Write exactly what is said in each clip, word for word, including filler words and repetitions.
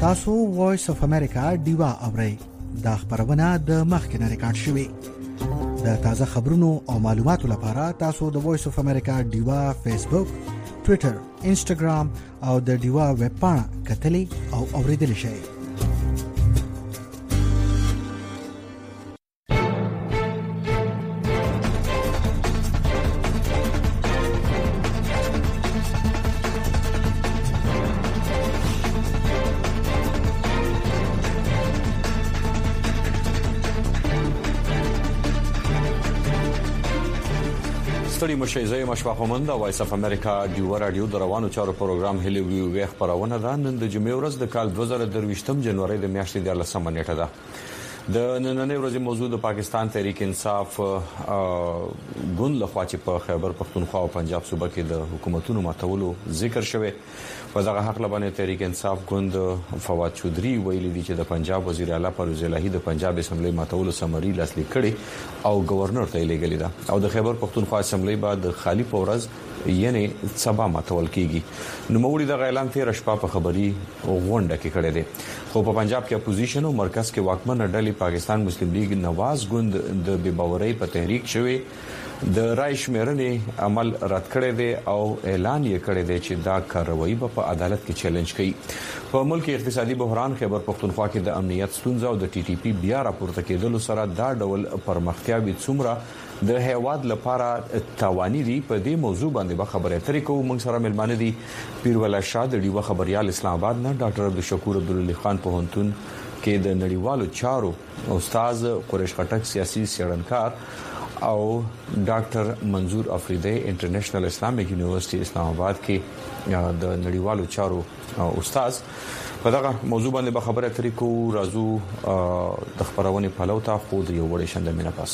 تاسو وایس اف امریکا دیوا اورئ دا خبرونه د مخکنه ریکارډ شوې د تازه خبرونو او معلوماتو لپاره تاسو د وایس اف امریکا دیوا فیسبوک، ټوئیټر، انسټاګرام او د دیوا ویب پاڼه کتلی او اوریدل شئ. ستړي مشي زې مشفق ومند د وایس اف امریکا دیو رادیو د روانو چارو پروګرام هلي وی خبرونه ده. نن د جمعې ورځ د کال دوه زره درویشتم جنوري د میاشتې د لسمه نیټه ده. د نننۍ ورځې موضوع د پاکستان تحریک انصاف ګوند لخوا چې په خیبر پختونخوا او پنجاب صوبه کې د حکومتونو ماتولو ذکر شوی. په دغه حق لبانې تحریک انصاف ګوند فواد چودري ویلي دي چې د پنجاب وزیر اعلی پرویز الهی د پنجاب اسمبلی ماتولو سمري لاسلیک کړي او گورنر ته لېږلي ده او د خیبر پختونخوا اسمبلی بعد خالی پورز یعنی سبا ماتول کیږي. نو موړي د اعلان تیر شپه په خبري غونډه کې کړي دي. خو په پنجاب کې اپوزیشن او مرکز کې واکمن ډلې پاکستان مسلم لیگ نواز ګوند د بېباورۍ په تحریک شوی د رای شمیرنې عمل رد کړی دی او اعلان یې کړی دی چې دا کاروایی په عدالت کې چیلنج کوي. په ملک اقتصادي بحران خیبر پختونخوا کې د امنیت ستونزې او د ټي ټي پی بیا راپورته کېدلو سره دا ډول پرمختیاوي څومره د هیواد لپاره توانی دي. په دې موضوع باندې به خبرې اترې کوو. موږ سره ملمانه دي پیروله شاه د ډیوه خبريال اسلام آباد نه، ډاکټر عبدالشکور عبدالعلی خان پوهنتون کې د نړیوالو چارو استاد قریش خټک سیاسي څېړنکار او ډاکټر منظور افریدی انټرنیشنل اسلامیک یونیورسيټي اسلام آباد کې د نړیوالو چارو استاد. په دغه موضوع باندې به خبرې اترې کوو. راځو د خبرونې پلو ته خو د یو وړ شند مینه پاس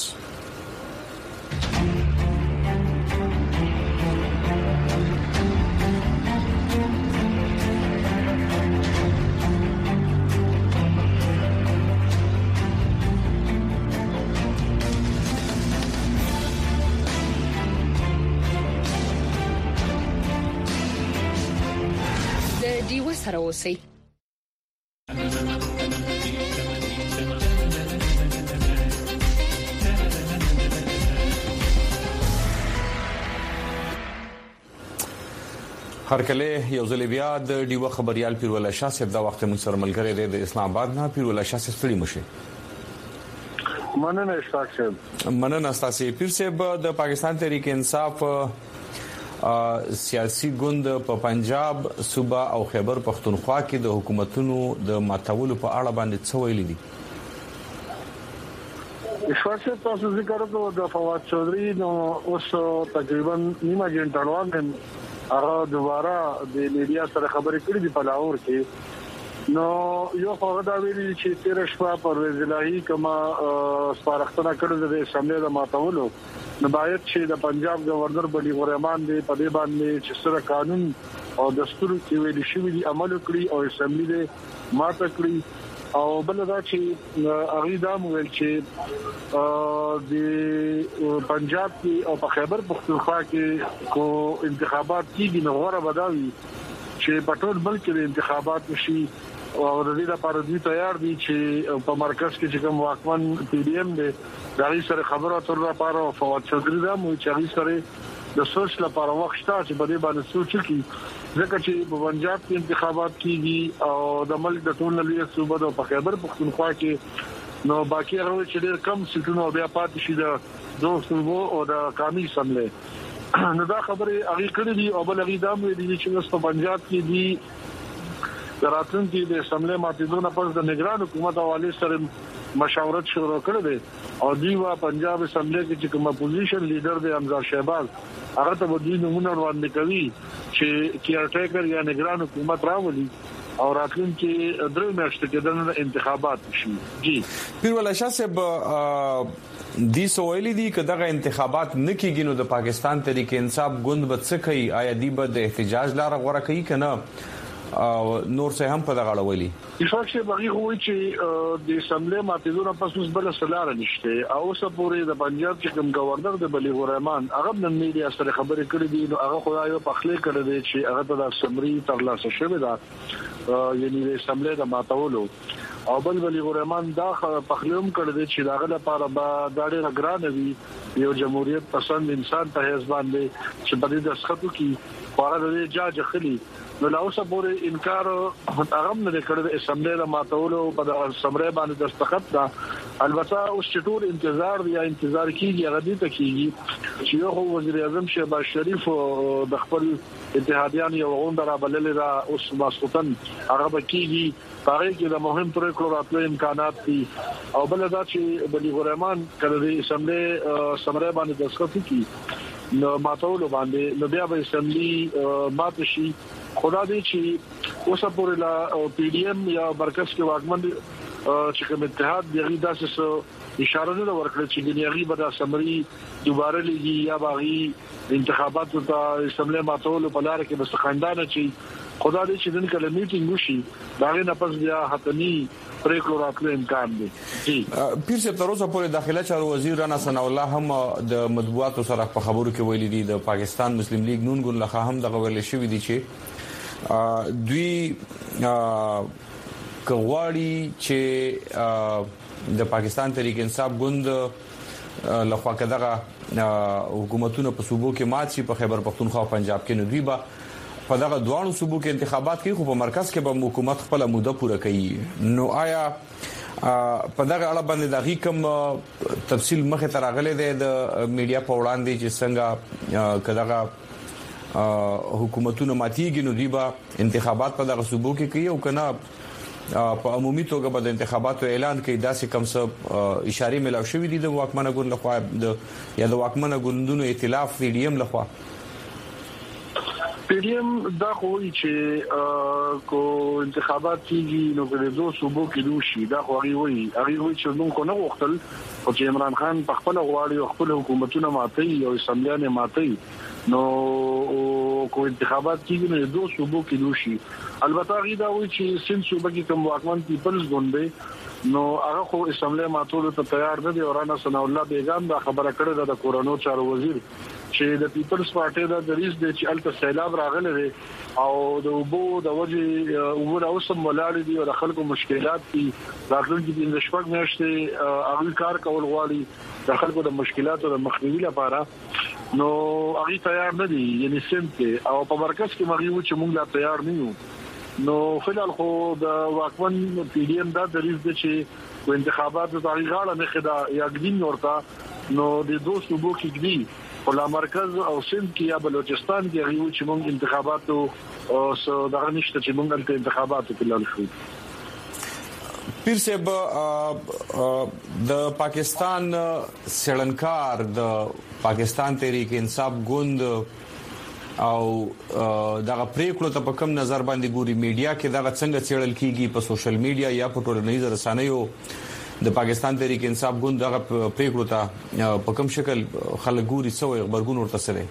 سره اوسئ. هرکله یو ځل بیا د ډیوه خبريال پیروله شاه صاحب دا وخت موږ سره ملګری دی د اسلام آباد نه. پیروله شاه صاحب ستړي مشه. مننه اشفاق صاحب. مننه تاسو پیر صاحب. د پاکستان تحریک انصاف سیاسي ګوند په پنجاب صوبه او خیبر پختونخوا کې د حکومتونو د ماتولو په اړه باندې څه ویلي دي؟ اشفاق صاحب تاسو ذکر وکړو د فواد چودري نو اوس تقریبا نیمه جنټه روان هغه دوباره د میډیا سره خبرې کړې دي په لاهور کې. نو یو خبر دا ویلي چې تیر شپه پرویز الهی کما سپارښتنه کړې ده د اسمبلی د ماتولو نو باید چې د پنجاب گورنر بلی غرمان دی په دې باندې چې سره قانون او دستور کې ویل شوی دی عمل کړی او اسمبلی دې ماته کړی. او بل دا چې هغه دا ویل چې د پنجاب کې او په خیبر پختونخوا کې کو انتخابات کیږي نو غوړه بداوي چې په ټول ملک کې انتخابات وشي او د دې لپاره دوی تیار دي چې په مرکز کې چې کوم واکمن پی ډی ایم دی دا یې سره خبرو اترو لپاره فواد چودري دا مو چې هغه سره د سوچ لپاره وخت شته چې په دې باندې سوچ وکړي ځکه چې په پنجاب کې انتخابات کیږي او د ملک د ټول لوی صوبه د خیبر پختونخوا کې نو باقي هغه چې ډېر کم سټونو بیا پاتې شي د دوه صوبو او د قومي اسمبلی. نو دا خبره هغه کړې دي او بل هغه دا مې دي چې په پنجاب کې دي راتلونکي د اسمبلی ماتیدونه پس د نگران حکومت حواله سره مشاورت شروع کړې ده او دی وا پنجاب اسمبلی کې چې کوم اپوزیشن لیډر دی امزار شهباز هغه ته د دې نمونه وړاندې کوي چې کیرټیکر یا نگران حکومت راولي او راتلونکي درې میاشتې کې د انتخابات شي. جی پیروله شاه صاحب دي سوالي دي چې دغه انتخابات نکېږي نو د پاکستان تحریک انصاف ګوند به څه کوي؟ آیا دی به د احتجاج لار غوړه کوي کنه نور څه هم په دغه اړولي اتفاق شي بغي وایي چې د اسمبلی ماتیدونه پس اوس بل سلاره نشته او اوس پورې د پنجاب چې کوم گورنر د بلیغ الرحمن هغه د میډیا سره خبرې کړې دي نو هغه خدای په خپل کړی دی چې هغه د سمري ترلاسه شوی دا یعنی د اسمبلی د ماتولو او بل بلیغ الرحمن دا په خپلوم کړی دی چې داغه لپاره به دا ډېر ګران وي یو جمهوریت پسند انسان ته هیڅ باندې چې په دې دسخطو کې خورا د جاج خلی نو لا اوسه پورې انکار هغه نه کړی د اسمبلی د ماتولو په سمره باندې دستخط دا البته اوس ټول انتظار یا انتظار کیږي هغه دې ته کیږي چې یو وزیر اعظم شهباز شریف د خپل اتحادیان یو غونډه را بللې دا اوس ماسوتن هغه کیږي هغه کې د مهم پروګرام راتلو امکانات دي او بل دا چې بلیغ الرحمن کله د اسمبلی سمره باندې دستخط کیږي نو ماتولو باندې نو بیا به اسمبلی مات شي خدا دې چې اوسه پورې لا پی ډی ایم یا مرکز کې واکمن چې کوم اتحاد دیغي داسې اشاره نه ورکړه چې دنیاغي به د سمري دوباره لګي یا باغی انتخاباتو ته اسمبلی ماتولو په لار کې مستخندانه چې خدا دې چې دن کله میټینګ وشي داغه نه پس بیا حتمی پریکړه راتلو امکان دی جی پیر صاحب تر اوسه پورې داخله چارو وزیر رانا ثنا الله هم د مطبوعاتو سره په خبرو کې ویلي دي د پاکستان مسلم لیگ نون ګوند له هم دغه ویل شوی دي چې دوی کغواړي چې د پاکستان تحریک انصاف ګوند لخوا کداغه حکومتونه په صوبو کې مات شي په خیبر پختونخوا او پنجاب کې نو دوی به په دغه دوه صوبو کې انتخابات کوي خو په مرکز کې به حکومت خپل موده پوره کوي نو آیا په دغه اړه باندې د حکم تفصیل مخه تراغله ده د میډیا په وړاندې چې څنګه کداغه حکومتونه ماتيږي نو دوی به انتخابات په دغه صوبو کې کوي او کنه په عمومي توګه به د انتخاباتو اعلان کوي داسې کوم څه اشاره ملاو شوې دي د واکمنه ګوند لخوا د یا د واکمنه ګوندونو ائتلاف پی ډی ایم لخوا پی ډی ایم دا کوي چې کو انتخابات کیږي نو په دوه صوبو کې دوشي دا خو هغه وایي هغه وایي چې موږ کو نه وختل او چې عمران خان په خپل غواړي خپل حکومتونه ماتي او اسمبلیانه ماتي نو کو انتخابات کیږي نو دوه صوبو کې دوشي البته غیدا وایي چې سین صوبه کې کوم واکمن پیپلز ګوند نو هغه خو اسمبلی ماتولو ته تیار نه دی او رانا ثنا الله بیگم دا خبره کړې ده د کورونو چارو وزیر چې د پیپلز پارټي د دریس د چې الته سیلاب راغلی دی او د وبو د وجه وګور اوسم ولاړ دي او د خلکو مشکلات دي راتلونکي د نشپک نشته هغه کار کول غواړي د خلکو د مشکلاتو د مخنیوي لپاره نو هغه تیار نه دي یعنی سمته او په مرکز کې مغیو چې موږ لا تیار نه یو نو فلال خو د واکمن پی ډی ایم دا دریس د چې انتخابات د تاریخاله نه خدا یا ګدین ورته نو د دوه صوبو کې ګدی په مرکز او سند کې یا بلوچستان کې غوښتل چې موږ انتخاباتو او دغه نشته چې موږ د انتخاباتو په لور شو پیر صاحب د پاکستان سړنکار د پاکستان تحریک انصاف ګوند او دغه پریکړو ته په کوم نظر باندې ګوري میډیا کې دغه څنګه چیرل کیږي په سوشل میډیا یا په ټولنیزو رسنیو د پاکستان تحریک انصاف ګوند دغه پریکړو ته په کوم شکل خلک ګوري څو خبرګون ورته سره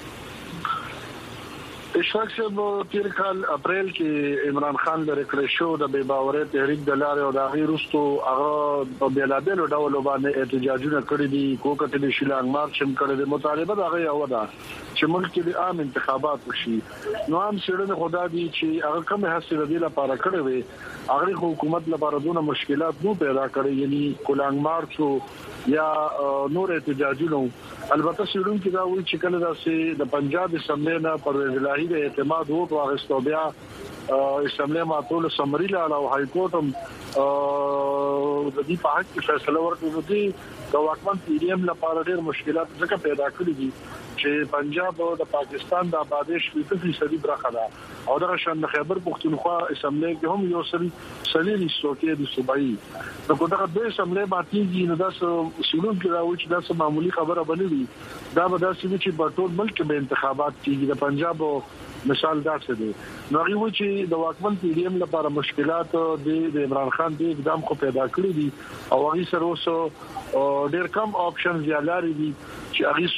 اشفاق صاحب تیر کال اپریل کې عمران خان د ریکړې شو د بے باورۍ تحریک د لارې او د غیرستو هغه په بلادلو ډول باندې احتجاجونه کړی دي کوکټ د شیلانګ مارچ هم کړی دی مطالبه دا غي او دا چې ملک کې عام انتخابات وشي نو هم سړي خدا دي چې هغه کوم حاصل دی لپاره کړی وي هغه حکومت لپاره دونه مشکلات نو پیدا کړی یعنی کولانګ مارچ یا نور احتجاجونه البته شروع کې دا وی چې کله داسې د پنجاب اسمبلی نه پرویز الهی د اعتماد وو په غستو بیا اسمبلی ماټول سمری لاله او های کورټ هم د دې په حق کې فیصله ورکړه دي د واکمن پی ډی ایم لپاره ډېر مشکلات ځکه پیدا کړي دي چې پنجاب او د پاکستان د آبادش په فیصدي برخه ده او د شان خیبر پختونخوا اسمبلی کې هم یو سری سلیری څوکې د صوبایي نو کو دا د اسمبلی باندې نه دا شروع کې راوي چې دا معمولی خبره بنوي دا به دا چې په ټول ملک به انتخابات کیږي د پنجاب مثال دا څه دی نو هغه چې د واکمن پی ډی ایم لپاره مشکلات د عمران خان د اقدام خو پیدا کړی دي او هغه سره اوس ډېر کم آپشنز یا لاري دي چې هغه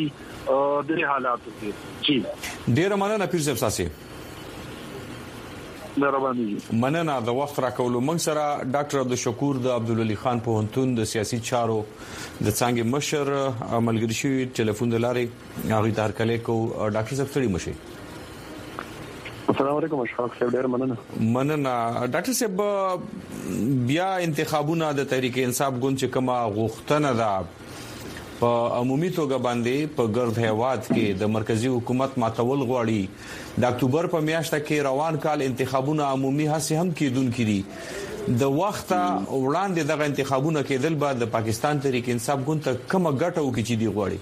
سوکړي د حالاتو کې جی ډېر مننه پیر صاحب ساسي مهرباني مننه د وخت راکولو موږ سره ډاکټر عبدالشکور د عبدالولي خان پوهنتون د سیاسي چارو د څنګه مشر عملګری شوی ټلیفون د لارې هغه تر کله کو ډاکټر صاحب ستړي مشي. السلام علیکم اشفاق صاحب ډیر مننه. مننه ډاکټر صاحب بیا انتخابونه د تحریک انصاف ګوند چې کومه غوښتنه ده په عمومي توګه باندې په ګرد هیواد کې د مرکزی حکومت ماتول غواړي د اکتوبر په میاشت کې روان کال انتخابونه عمومي هڅه هم کیدونکې دي د وخت وړاندې دغه انتخابونه کېدل بعد د پاکستان تحریک انصاف ګوند ته کومه ګټه وکړي چې دی غواړي.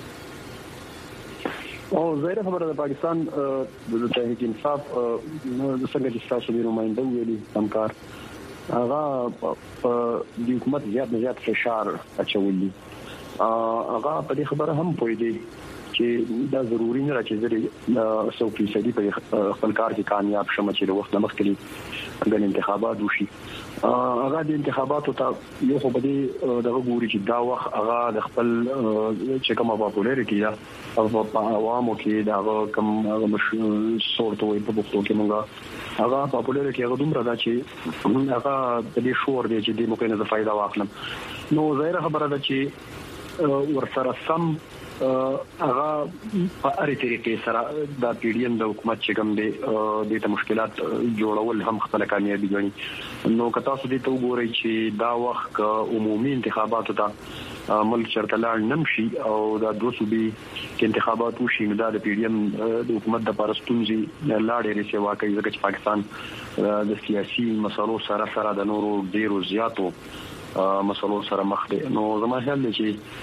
او زیره خبره د پاکستان د تحریک انصاف د څنګه چې تاسو د نمائنده ویلي همکار هغه په د حکومت زیات نه زیات فشار اچولي هغه په دې خبره هم پوي دي چې دا ضروری نه راځي چې څو فیصدي په خپل کار کې کامیاب شمه چې د وخت مخکې د انتخابات وشي. هغه د انتخاباتو ته یو خو به دغه ګوري چې دا وخت هغه د خپل چې کومه پاپولارټي ده او په عوامو کې دا کوم هغه صورت وي په پښتو کې موږ هغه پاپولارټي هغه دومره ده چې هغه د دې شور دی چې د ممکنه د فائدہ واخلم. نو ظاهر خبره ده چې ورسره سم هغه په اړ طریقې سره د پیډین د حکومت چې کوم دی د مشکلات جوړول هم خپل کامیابی غني. نو که تاسو دې ته وګورئ چې دا وخت عمومي انتخاباتو ته ملک چرته لاړ نمشي او دا دوه صوبې کې انتخابات وشي نو دا د پیډین د حکومت د پرستونځي لاړې رسې واقعي ځکه چې پاکستان د سیاسي مسلو سره سره د نورو ډیرو زیاتو مسلو سره مخ دي. نو زما خیال دی چې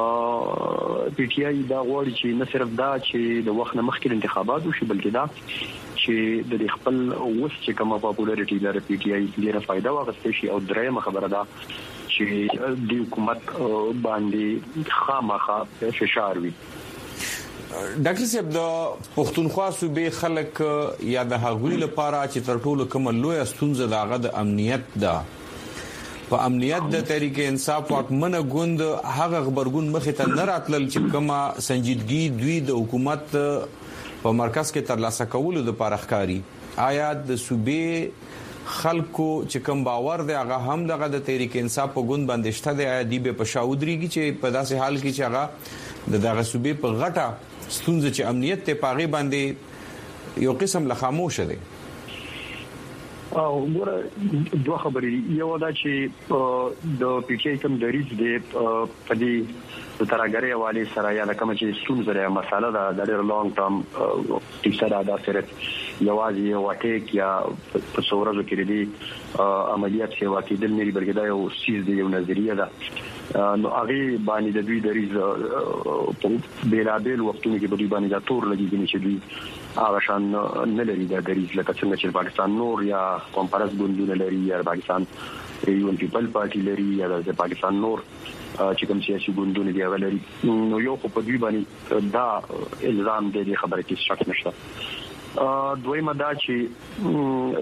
پی ټی آی دا غواړي چې نه صرف دا چې د وخت نه مخکې انتخابات وشي بلکې دا چې د خپل اوس چې کومه پاپولارټي لري پی ټی آی ډیره فائدہ واغستې شي. او درېمه خبره ده چې د حکومت باندې خامخا فشار وي. ډاکټر صاحب د پښتونخوا صوبې خلک یا د هغوی لپاره چې تر ټولو کوم لوی ستونزه دغه د امنیت ده په امنیت د تحریک انصاف واکمنه ګوند هغه خبرګون مخې ته نه راتلل چې کومه سنجیدګي دوی د حکومت په مرکز کې ترلاسه کولو د پارخکاری. آیا د صوبې خلکو چې کوم باور دی هغه هم دغه د تحریک انصاف په ګوند باندې شته دی آیا دی به شاودريږي چې په داسې حال کې چې هغه د دغه صوبې په غټه ستونزه چې امنیت ته پاغي باندې یو قسم له خاموشه دی. او ګوره دوه خبرې یو دا چې د پی ټی آی کوم دریځ دی په دې د ترګری حواله سره یا کوم چې ستونزه لري مساله دا د ډېر لانګ ټرم تیسره دا صرف یوازې واټیک یا په څورزو کې دي عملیات چې واقع دل نه بلکې دا یو سیز دی یو نظریه ده. نو هغه باندې د دوی دریځ په بیلابل وختونو کې په دوی باندې دا تور لګیږي چې دوی هغه شان نه لري دا دریځ لکه څنګه چې پاکستان نور یا کمپارس ګوندونه لري یا پاکستان یو پیپل پارټي لري یا د پاکستان نور چې کوم سیاسي ګوندونه دی هغه لري. نو یو په دوی باندې دا الزام دی خبره کې شک نشته. دویمه دا چې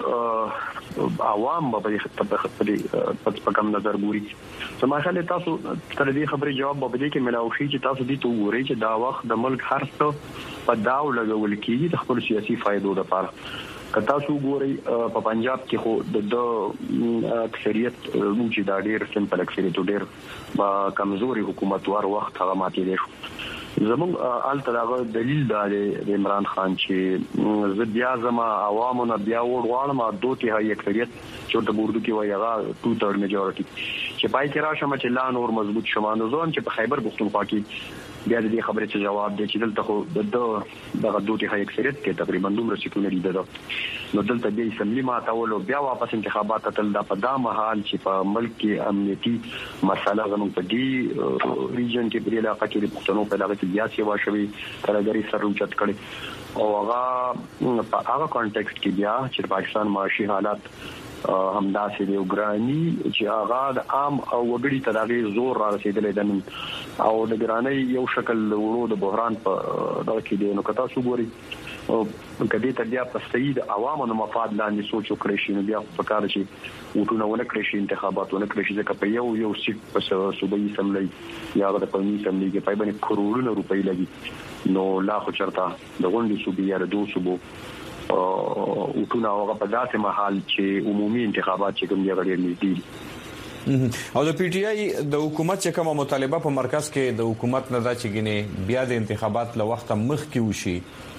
دوی عوام په په کوم نظر ګوري. سما خاله تاسو تر دې خبرې جواب به دې کې ملاوي چې تاسو دې ته وګورئ چې دا وخت د ملک هر څه په داو لګول کېږي د خپل سیاسي فائدو لپاره. که تاسو وګورئ په پنجاب کې خو د اکثریت موږ دا ډېر سمپل اکثریت ډېر کمزوري حکومت ور وخت هغه ماتې دي. زموږ آل تراغه دلیل د عمران خان چې زه بیا زما عوامو نه بیا وړوالم دوه تهایی اکثریت چې د بوردو کې وایي هغه ټو تھرډ میجورټي چې پای کې راشم چې لا نور مضبوط شمانو ځون چې په خیبر پختونخوا کې بیا د دې خبرې څخه جواب دی چې دلته خو د دغه دوه تهایی اکثریت کې تقریبا دومره سکونه لري ده. نو دلته بیا اسمبلی ماتول او بیا واپس انتخابات تل دا په دا مهال چې په ملک کې امنیتي مسله زموږ په دې ریجن کې په علاقه کې د پښتنو په علاقه کې بیا سی واشوي ترګری سر اوچت کړي او هغه په هغه کانټیکست کې بیا چې پاکستان معاشي حالات همداسې دی وګرانی چې هغه د عام او وګړي تداغي زور را رسیدلې ده او د ګرانۍ یو شکل ورو د بحران په دغه کې دی. نو کتا شو ګوري او کدی ته بیا په سید عوامو مفاد لاندې سوچ وکړي شي نو بیا په کار شي وټونه ونه کړی شي انتخاباتونه کړی شي ځکه په یو یو سیټ په صوبایي سملې یا د قومي سملې کې پای باندې کروڑونه روپۍ لګي. نو لا خو چرته د غونډې صوبې یا د دوه صوبو او ټول هغه په داسې محل چې عمومي انتخابات چې کوم دی غړي نږدې او د پی ټ آی د حکومت چې کومه مطالبه په مرکز کې د حکومت نه دا چې ګینه بیا د انتخابات له وخت مخ کې وشي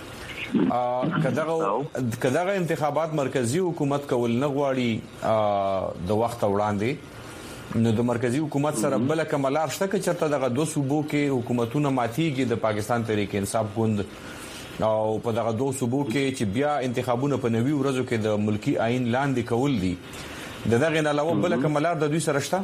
کداغه کداغه انتخابات مرکزی حکومت کول نه غواړي د وخت وړاندې نو د مرکزی حکومت سره بل کملار شته چې چرته دغه دوه صوبو کې حکومتونه ماتيږي د پاکستان تحریک انصاف ګوند او په دغه دوه صوبو کې چې بیا انتخابونه په نوي ورځو کې د ملکی آئین لاندې کول دي د دغه نه علاوه بل کملار د دوی سره شته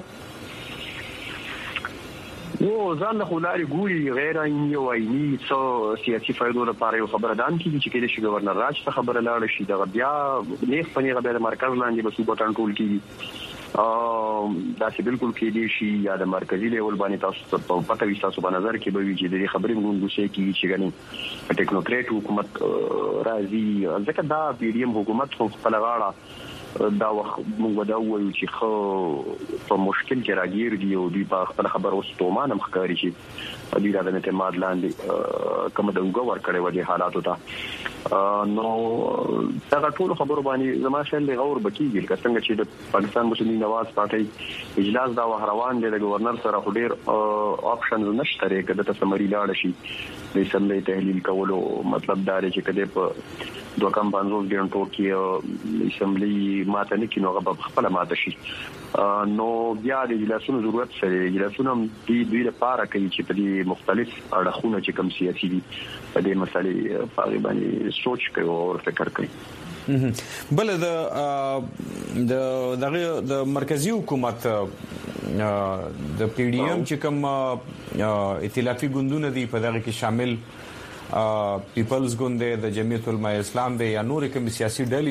نو ځان له خلاري ګوري غیر عیني او عیني څو سیاسي فائدو لپاره یو خبره ده چې کې د شي گورنر راج څخه خبره لاړ شي د بیا نیک پنیغه د مرکز لاندې به صوبه ټول کیږي او دا چې بالکل کې دي شي یا د مرکزی لیول باندې تاسو په پټه وي تاسو په نظر کې به وي چې د خبرې مونږ څه کیږي چې غني ټیکنوکریټ حکومت راځي ځکه دا پیډیم حکومت خو خپل غاړه دا وخت موږ دا وایو چې خو په مشکل کې راګیر دي او دوی په خپل خبر اوس تومانه مخکاري شي دوی دا د اعتماد لاندې کوم د وګور کړي و دي حالاتو ته نو دا ټول خبرو باندې زما شل غور بکیږي که څنګه چې د پاکستان مسلمان نواز پارټي اجلاس دا روان دي د گورنر سره ډېر آپشنز نشته لري کله ته سمري لاړ شي د سملي تحلیل کولو مطلب دا دی چې کله په دوه کم پنځوس غنټو کې اسمبلی ماته نه کینو غو خپل ماته شي نو بیا د اجلاسونو ضرورت سره اجلاسونه د دوی لپاره کوي چې په دې مختلف اړخونه چې کوم سیاسي دي په دې مسلې په باندې سوچ کوي او فکر کوي بل د د د مرکزی حکومت د پی ډی ایم چې کوم ائتلافي ګوندونه دي په دغه کې شامل پیپلز ګوند د جمعیت العلماء اسلام دی یا نور کوم سیاسي ډلې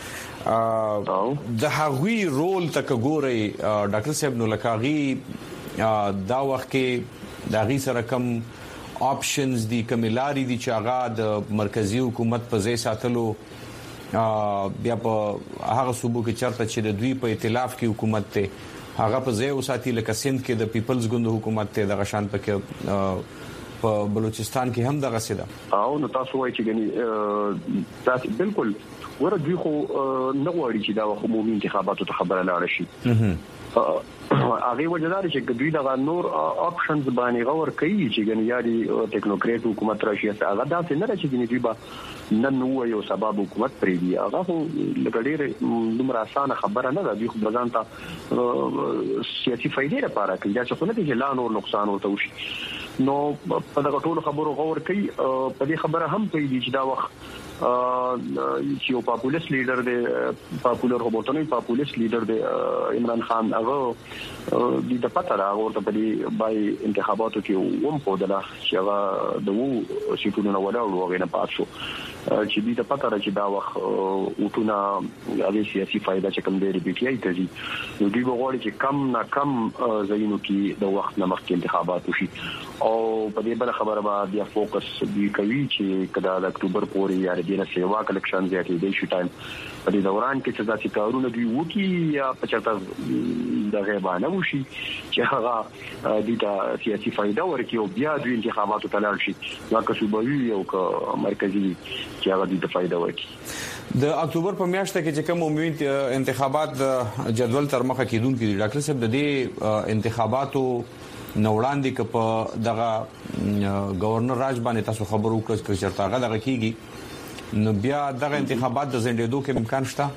دي د هغوی رول تک ګوري ډاکټر صاحب نو لکاغي دا وخت کې د غي سره کم آپشنز دي کملاري دي چې هغه د مرکزی حکومت په ځای ساتلو بیا په هغه صوبو کې چرته چې د دوی په ائتلاف کې حکومت ته هغه په ځای وساتي لکه سند کې د پیپلز ګوند حکومت ته د غشان پکې په بلوچستان کې هم دغه سیده او نو تاسو وایي چې غني تاسو بالکل ورته خو نه غواړي چې دا عمومي انتخاباتو ته خبره لاړ شي هغه وجدار چې دوی د نور آپشنز باندې غور کوي چې غني یاري ټیکنوکریټ حکومت راشي هغه دا څنګه چې غني دوی به نن نو یو سبب حکومت پرې دی هغه لګړې دومره اسانه خبره نه ده دوی خو ځان ته سیاسي فائدې لپاره کوي دا چې نه دي چې لا نور نقصان ورته وشي نو په دغه ټولو خبرو غور کوي په دې خبره هم کوي چې دا وخت چې یو پاپولیست لیډر دی پاپولر هوبوټونی پاپولیست لیډر دی عمران خان هغه د پته راغورته په دې بای انتخاباتو کې ووم په دلا چې هغه د وو سیټونو ولاړ وغه نه پاتشو چې دې د پته را چې دا وخت اوټونه هغه سیاسي فائدہ چې کوم دی بي ټي آی ته دي نو دوی وغواړي چې کم نه کم ځایونو کې د وخت نه مخکې انتخابات وشي او په دې بل خبره باندې بیا فوکس دی کوي چې کله د اکتوبر پورې یا د دې سیوا کلیکشن زیاتې دی شي ټایم په دې دوران کې چې ځاتي کارونه دی وکي یا په چرته د غیبانه وشي چې هغه د سیاسي فائدہ ورکړي او بیا د انتخاباتو تلل شي لکه صوبوي او مرکزی چې هغه د فائدہ ورکړي د اکتوبر په میاشت کې چې کوم عمومي انتخابات جدول تر مخه کیدونکو ډاکټر صاحب د دې انتخاباتو نوړاندې ک په دغه گورنر راج باندې تاسو خبرو کړئ چې چرته هغه دغه کیږي نو بیا دغه انتخابات د زندېدو کې امکان شته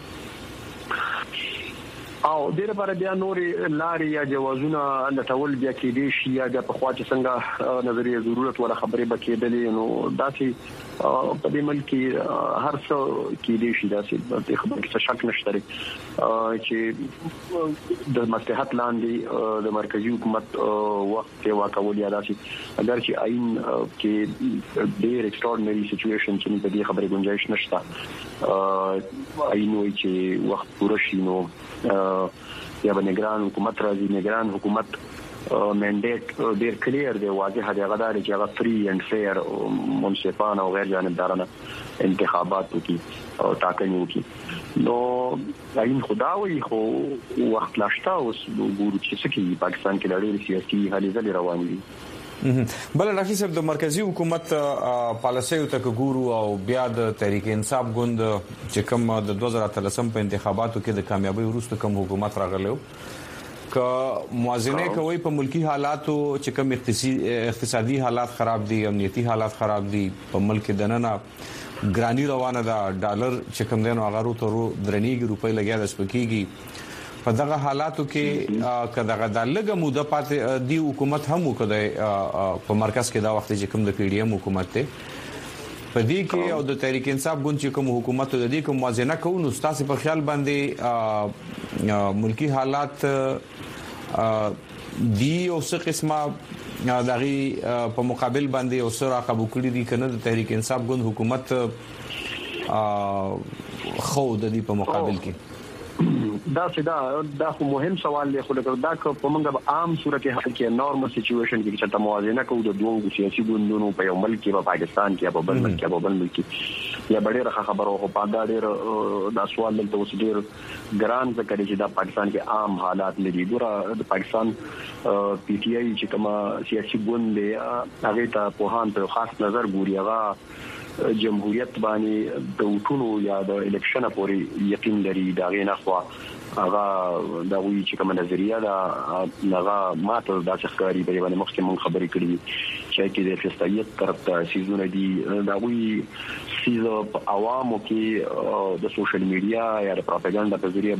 او د لپاره بیا نورې لارې یا جوازونه لټول بیا کې دي شي یا د پخواچ څنګه نظریه ضرورت ولا خبرې بکېدلې نو داسې په دې ملک هر څه کې دي شي داسې د خبرې څه شک نشته چې د مصلحت لاندې د مرکزی حکومت وخت کې واقعول یا داسې اگر چې آئین کې ډېر ایکستراورډنري سچويشن چې په دې خبرې گنجائش نشته آئین وایي چې وخت پوره شي نو یا به نگران حکومت راځي نگران حکومت منډیټ ډیر کلیر دی واضح دی غدار چې هغه فری اند فیر منصفانه او غیر جانبدارانه انتخابات وکړي او ټاکنې وکړي نو آئین خداوي خو وخت لاشته اوس ګورو چې څه کوي پاکستان کې لړۍ سیاسي هلې ځلې روان دي بل راکي صاحب د مرکزی حکومت پالیسیو ته ګورو او بیا د تحریک انصاف ګوند چې کوم د دوه زره اتلسم په انتخاباتو کې د کامیابی وروسته کوم حکومت راغلو ک موازنه کوي په ملکی حالاتو چې کوم اقتصادي حالات خراب دي، امنیتي حالات خراب دي، په ملک دننه ګرانی روانه ده، ډالر چې کوم دنو هغه ورو درنیږي، روپۍ لګیا د سپکیږي. په دغه حالاتو کې کداغه د لګه موده پاتې دی حکومت هم وکړي په مرکز کې دا وخت چې کوم د پی ډی ایم حکومت ته په دې کې او د تحریک انصاف ګوند چې کوم حکومت د دې کوم موازنه کوي نو تاسو په خیال باندې ملکی حالات دی او څه قسمه دغه په مقابل باندې او سره قبول کړی دي کنه د تحریک انصاف ګوند حکومت خو د دې په مقابل کې دا سدا دا خو مهم سوال دی خو دا که په موږ به عام صورتحال کې نورمال سچويشن کې چې موازنه کوو د دوه سیاسي ګوندونو په یو ملک کې په پاکستان کې په بل ملک کې په بل ملک کې یا ډېر خبرو خو په دا ډېر دا سوال دلته اوس ډېر ګران ځکه چې دا پاکستان کې عام حالات لري ګوره د پاکستان پی ټی آی چې کوم سیاسي ګوند دی هغه ته په هان په خاص نظر ګوري هغه جمهوریت باندې د وټونو یا د الیکشن پورې یقین لري دا غینه خو هغه دا وی چې کوم نظریه دا هغه ماته د ښکاری په باندې مخکې مون خبرې کړې چې کې د فلسطینیت طرف ته سيزونه دي دا وی سيزو په عوامو کې د سوشل میډیا یا د پروپاګاندا په ذریعہ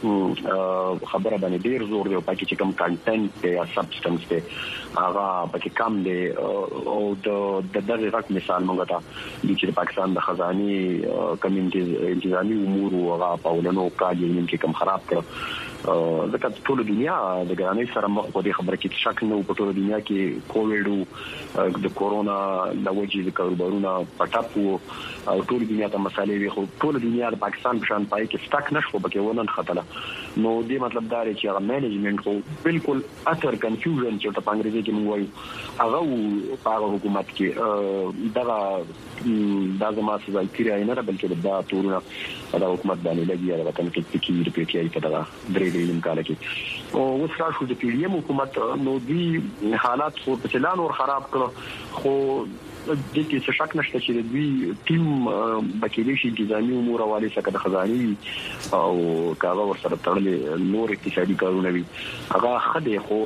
باندې خبره باندې ډیر زور دی او پکې چې کوم کانټنټ یا سبسټنس دی هغه پکې کم دی او د د دغه رقم مثال مونږ ته د پاکستان د خزاني کمیونټي انتظامی امور او هغه په ولنو کاږي چې کوم خراب کړ ځکه ټول دنیا د ګرانۍ سره مخ په دې خبره کې شک نه په ټول دنیا کې کووډ د کورونا د وجې د کاروبارونو پټاپو او ټول دنیا ته مسالې وي خو ټول دنیا د پاکستان په شان پای کې سٹک نشو بکې ونن خطر نو دې مطلب دا دی چې هغه مینجمنت خو بالکل اثر کنفیوژن چې په انګریزي کې موږ وایو هغه په حکومت کې دا دا زما څه ځای تیرای نه بلکې دا تورونه د حکومت باندې لګي یا وطن کې تکیر په کې په دغه درې دې کال کې او اوس را شو د پی ډی ایم حکومت نو دی حالات خو په چلان ور خراب کړ خو د دې څه شک نشته چې د دوی ټیم بکیلی شي انتظامی امور حواله څخه د خزاني او کاغه ور سره تړلې نور اقتصادي کارونه وي هغه خدای خو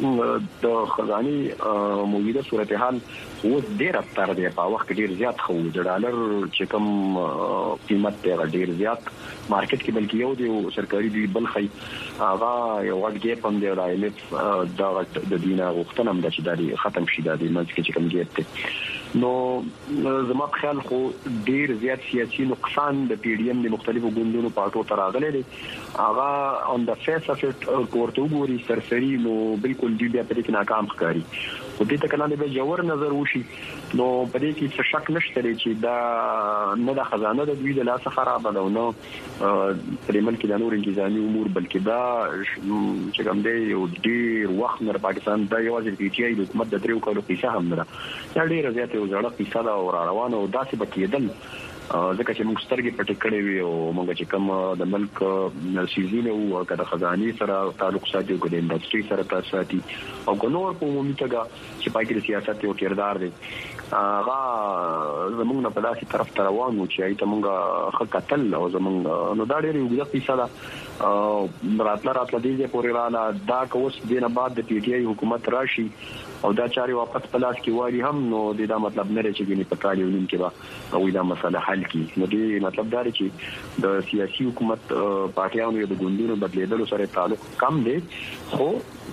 د خزاني موجوده صورتحال و ډیر اثر دی په وخت ډیر زیات خو د ډالر چې کوم قیمت ته ډیر زیات مارکیټ کې بلکې یو دی سرکاري دی بل خي هغه یو وخت کې پم دی راځي د د دینه غوښتنه هم د چې داري ختم شي د دې منځ کې چې کوم کې نو زما په خیال خو ډیر زیات سیاسي نقصان د پی ډی ایم د مختلفو ګوندونو پارټو تر راغلي دي هغه اون د فیس اف اټ کوورټو ګوري سرسری نو بالکل دی بیا په دې کې ناکام ښکاري او دې ته کله به جوړ نظر وشي نو په دې کې څه شک نشته چې دا نه د خزانه د دوی د لاس خراب ده نو په ملک د نور انتظامی امور بلکې دا چې کوم دی یو ډیر وخت نه پاکستان د یوازې پی ټی آی د حکومت د دریو کالو پیسه هم نه دا ډیر زیات یو ځړه پیسه دا روانه او داسې بکیدل ځکه چې موږ سترګې پټې کړې وي او موږ چې کوم د ملک سیزونه او کله خزاني سره تعلق ساتي او د انډستری سره تعلق ساتي او ګنور په عمومي توګه چې پای کې د سیاست یو کردار دی هغه زموږ نه په داسې طرف ته روان و چې ایته موږ خل قتل او زموږ نو دا ډېر یو ځل پیسه ده راتله راتله دې پورې رااله دا کوس دینه بعد د پی ټی آی حکومت راشي او دا چاري واپس پلاس کې واري هم نو دا مطلب نه لري چې ګنې پټالي ونیم کې با او دا مسله حل کی نو دې مطلب دا لري چې د سیاسي حکومت پارټیانو د ګوندونو بدلیدلو سره تعلق کم دی خو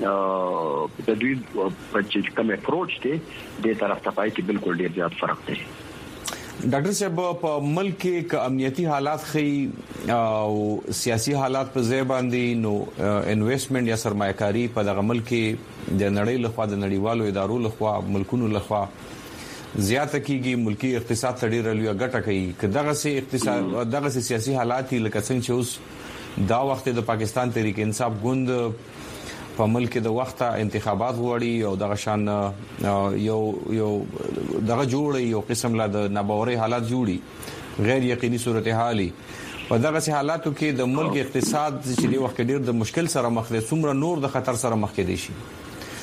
د دوی په چې کوم اپروچ دی د طرف ته پای کې بالکل ډیر زیات فرق دی ډاکټر صاحب په ملک کې ک امنیتي حالات خي او سیاسي حالات په ځای باندې نو انویسټمنٹ یا سرمایه‌کاري په دغه ملک کې د نړۍ لخوا د نړیوالو ادارو لخوا ملکونو لخوا زیاته کیږي ملکی اقتصاد تړي رلوي غټه کوي کداغه سي اقتصاد دغه سیاسي حالات لکه څنګه چې اوس دا وخت د پاکستان تحریک انصاف ګوند په ملک د وخت انتخابات غوړي او دغه شان یو یو دغه جوړي یو قسم لا د ناباوري حالات جوړي غیر یقیني صورتحالي په دغه حالاتو کې د ملک اقتصاد چې د وخت ډیر د مشکل سره مخ دي څومره نور د خطر سره مخ کې دي شي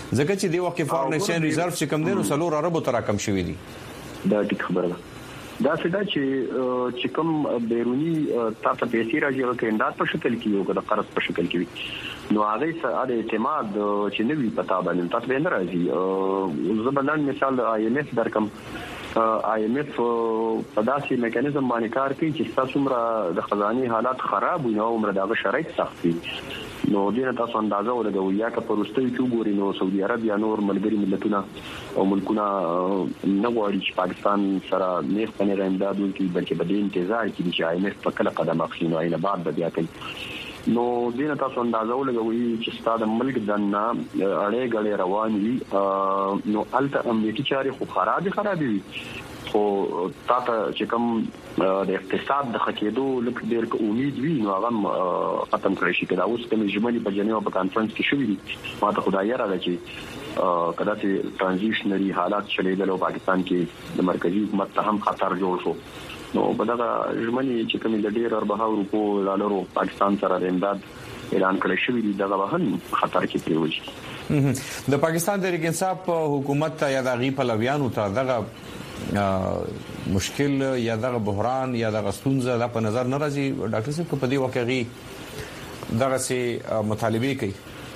ځکه چې دی وخت فارن ایکسچینج ریزرو چې کم دی نو څلور اربو تر کم شوی دی. دا ټیک خبره ده. دا څه چې چې کوم بیرونی تاسو پیسې راځي او کې انداز په شکل کې یو د قرض په شکل کې نو هغه سره د اعتماد چې نوې پتا باندې تاسو به نه راځي. زبلان مثال آی ایم ایف درکم آی ایم ایف په داسې میکانیزم باندې کار کوي چې تاسو عمره د خزاني حالات خراب وي نو عمره دغه شرایط سخت دي. نو دینه تاسو اندازه ولګوي یا که پروستوي کې وګورئ نو سعودي عرب یا نور ملګری ملتونه او ملکونه نه غواړي چې پاکستان سره نه خپل امداد وکړي بلکې په دې انتظار کې چې آی ایم ایف په کله قدم اخلي نو اینه بعد بیا کوي. نو دینه تاسو اندازه ولګوي چې ستاسو ملک دنه اړې غړې روان وي نو الته امنیتي چاري خو خراب خراب وي خو تاسو چې کوم د اقتصاد د خکېدو لکه ډېر امید وي نو هغه ختم کړی شي. کله اوس کوم جمعي په جنیوا په کانفرنس کې شوې دي ما ته خدای را چې کله چې ترانزیشنري حالات چلیدل او پاکستان کې د مرکزی حکومت ته هم خطر جوړ شو نو په دا جمعي چې کوم د ډېر اربعه روپو ډالرو پاکستان سره د امداد اعلان کړی شوی دی دغه هم خطر کې پریوځي. د پاکستان د ریګنصاف حکومت یا د غي پلویانو ته دغه مشکل یا دغه بحران یا دغه ستونزه د په نظر ناراضي ډاکټر صاحب په دې واقعي دغه سي مطالبه کوي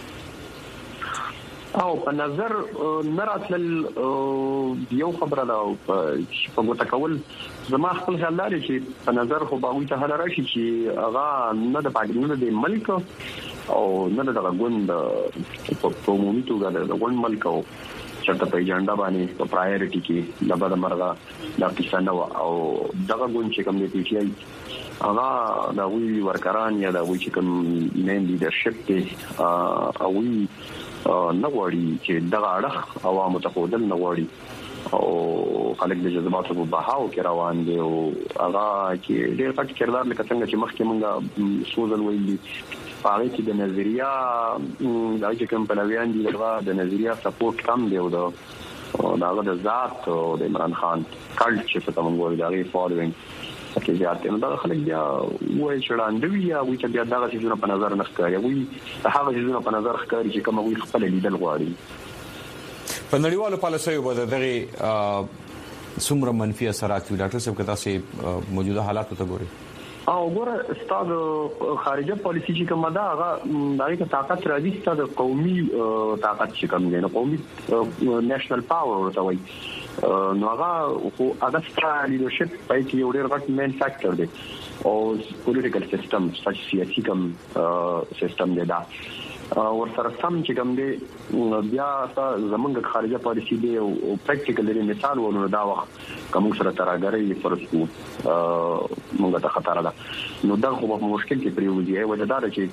او په نظر نراتل یو خبره ده په ګوته کول زما خپل خیال لري چې په نظر خو باغوي ته هله راشي چې هغه نه د پاکستان د ملک او نه د غوند په عمومي توګه د غوند ملک او چرته په ایجنډا باندې په پرایورټي کې د بده مرغه د پاکستان او دغه غون چې کوم دی چې هغه د وی ورکران یا د وی چې کوم مین لیدرشپ دی او وی نغوړي چې دغه اړه عوامو ته خودل نغوړي او خلک د جذباتو په بهاو کې روان دي او هغه چې ډېر پټ کردار لکه څنګه چې مخکې مونږه سوزل ویلي هغه کې د نظریه د کوم پلویان دي دغه د نظریه سپورټ کم دی او دغه د ذات او د عمران خان کلچ چې څه کوم وایي دغه فالوینګ کې زیات نو دا خلک بیا وایي چې وړاندوي یا وایي چې بیا دغه څه په نظر نه ښکاري وایي هغه څه په نظر ښکاري چې کوم وایي خپل لیدل غواړي. په نړیوالو پالیسیو باندې دغه څومره منفي اثرات وي ډاکټر صاحب کدا سي موجوده حالات ته ګوري او ګوره ستاسو خارجه پالیسی چې کومه ده هغه دغه طاقت راځي ستاسو قومي طاقت چې کوم دی نو قومي نېشنل پاور ورته وایي نو هغه خو هغه ستاسو لیدرشپ پای کې یو ډېر غټ مین فاکټر دی او پولیټیکل سیستم ستاسو سیاسي کوم سیستم دی دا ورسره سم چې کوم دی بیا زمونږ خارجه پالیسی دی او پریکټیکل لري مثال ورونه دا وخت کوم سره ترګری فرصو موږ ته خطر ده نو دا خو په مشکل کې پریوځي وجه دا چې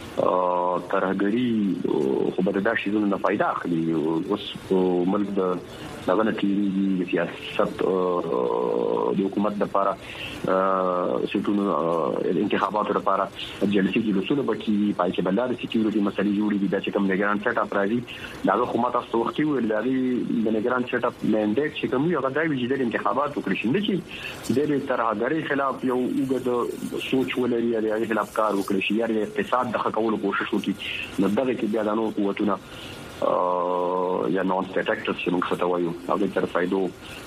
ترګری خو به دا شي زونه فائدہ اخلي اوس ملک د دغه نتیجې د سیاست د حکومت لپاره سټونو انتخاباتو لپاره جلسې کې رسول بکی پای کې بلاد سکیورټي مسلې جوړې دي چې کوم لګران سیټ اپ راځي دا حکومت تاسو وختي ویل دا د لګران سیټ اپ منډیټ چې کوم یو غوډای وی چې د انتخابات وکړي شي چې د ترهګری خلاف یو وګد سوچ ولري یا د خلاف کار وکړي شي یا اقتصاد د خکولو کوشش وکړي نو دغه کې بیا د نور قوتونه یا نون سټیټ اکټرز چې موږ څه وایو هغه تر فائدو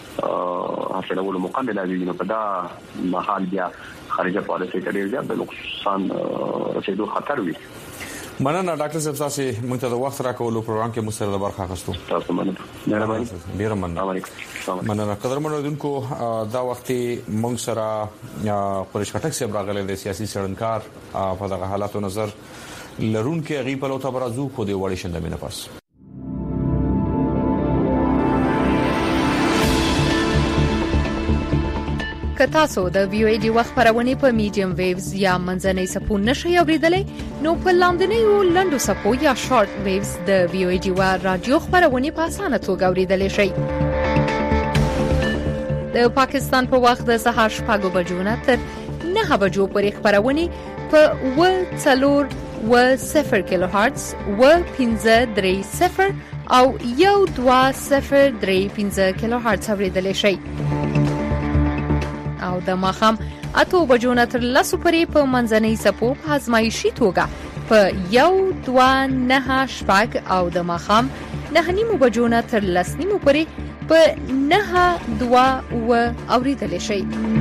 حاصل اول مقابله دي نو په دا محل بیا خارجه پالیسي ته ډیر زیات د نقصان رسیدو خطر وي. مننه ډاکټر صاحب تاسو موږ ته د وخت راکولو پروګرام کې مستر د برخه اخستو تاسو مننه ډیر مننه مننه قدرمنو دونکو دا وخت موږ سره قریش خټک صاحب راغله د سیاسي سړنکار په دغه حالاتو نظر لرون کې غي په لوته برازو خو دی وړي شنده مینه پاس کتا سو د ویو ای ډی وخت پرونی په میډیم ویوز یا منځنۍ سپو نشي اوریدلې نو په لاندنۍ او لندو سپو یا شارټ ویوز د ویو ای ډی وا رادیو خبرونه په اسانه توګه اوریدلې شي. د پاکستان په وخت د سهار شپږ بجو نه تر نه بجو پورې خبرونه په و څلور و صفر کیلو هرتز و پنځه درې صفر او یو دوه صفر درې پنځه کیلو هرتز اوریدلې شي. او د ماخام اته بجو نه تر لسو پورې په منځنۍ سپو په ازمایشي توګه په یو دوه نه شپږ او د ماخام نه نیمو بجو نه تر لس نیمو پورې په نه دوا و اوریدل شي.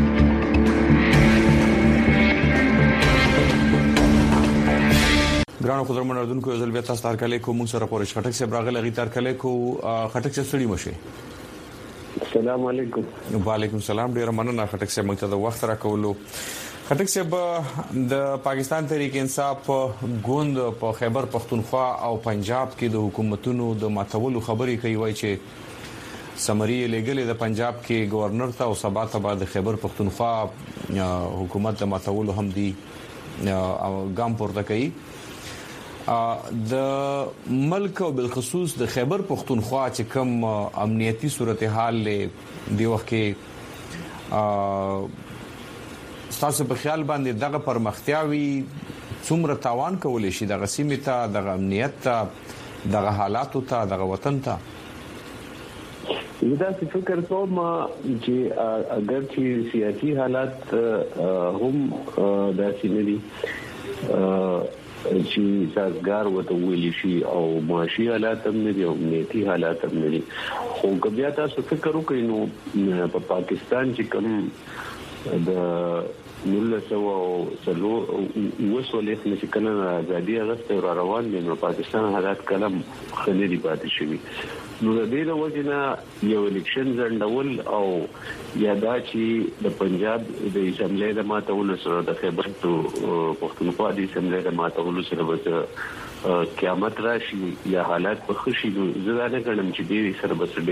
ګرانو قدرمن اردوونکو یو ځل بیا تاسو ته کله کوم سره پورش خټک سے براغله غی تر کله کو خټک سے سړی مشه. السلام علیکم. وعلیکم السلام. ډیر مننه خټک سے موږ ته د وخت راکولو. خټک سے د پاکستان تحریک انصاف ګوند په خیبر پختونخوا او پنجاب کې د حکومتونو د ماتولو خبرې کوي وای چې سمری لګلې د پنجاب کې گورنر ته او سبا ته بعد خیبر پختونخوا حکومت د ماتولو هم دی ګام پورته کوي. د ملک او بالخصوص د خیبر پختونخوا چې کوم امنیتی صورتحال له دی وخت کې تاسو په خیال باندې دغه پرمختیاوي څومره تاوان کولای شي د غسیمه ته د امنیت ته د حالاتو ته د وطن ته؟ دا څه فکر کوم چې اگر چې سیاسي حالات هم داسې نه دي چې سازګار وته ویل شي او معاشي حالات هم نه دي او امنیتي حالات هم نه دي، خو بیا تاسو فکر وکړئ نو په پاکستان چې کوم د نولسو او سلو وسولې چې کله ازادي اغسطه را روان دي نو پاکستان حالات کلم خلري پاتې شوی. نو د دې د وجنه یو الیکشن ځندول او یادا چې د پنجاب د اسمبلی د ماتولو سره د خیبر پختونخوا د اسمبلی د ماتولو سره به قیامت راشي یا حالات په خشي نو زه نه غواړم چې دې سره به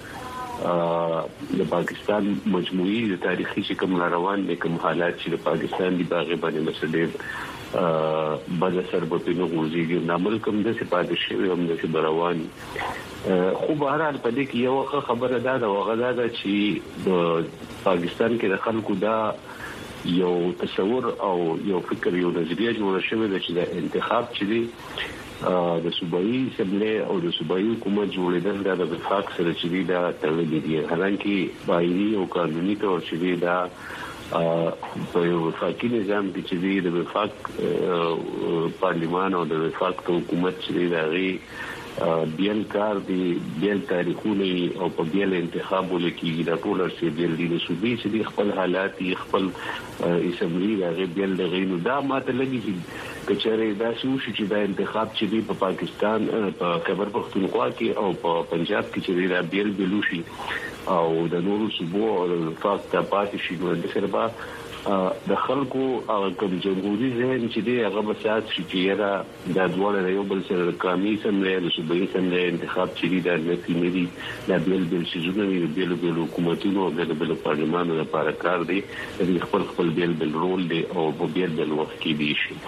ډېر د پاکستان مجموعي د تاریخي چې کوم روان دي کوم حالات چې د پاکستان دی باغ باندې مسلې بعد سر په پینو ورزيږي نامل کوم د سپاده شوی هم د بروان خو بهرحال په دې کې یو خبره ده دا وغدا ده چې د پاکستان کې د خلکو دا یو تصور او یو فکر یو نظریه جوړه شوې ده چې د انتخاب چې دی د صوبایي اسمبلی او د صوبایي حکومت جوړېدل دا د وفاق سره چې دا تړلې دي، حالانکه بایري او قانوني تور چې دا په یو وفاقي نظام کې چې د وفاق پارلیمان او د وفاق حکومت چې دا غي بیل کار دی بیل تاریخونه او په بیل انتخاب ولکې دا ټول څه بیل دي صوبې چې خپل حالات خپل اسمبلی راغی بیل دغینو دا ماته لګي چې کچره دا شو چې دا انتخاب چې دی په پاکستان په خیبر پختونخوا کې او په پنجاب کې چې دا بیل بلوشي او د نورو صوبو او د وفاق ته پاتې شي نو د سربا د خلکو او کوم جمهوریت ذهن چې دی هغه بسات شي چې را د دوه یو بل سره قومي سملې د صوبایي سملې انتخاب چې دی د نفي ملي د بیل بیل سيزونه دی بیل بیل حکومتونو او د بیل پارلمان لپاره کار دی د خپل خپل بیل بیل رول دی او په بیل بیل وخت کې دی شي.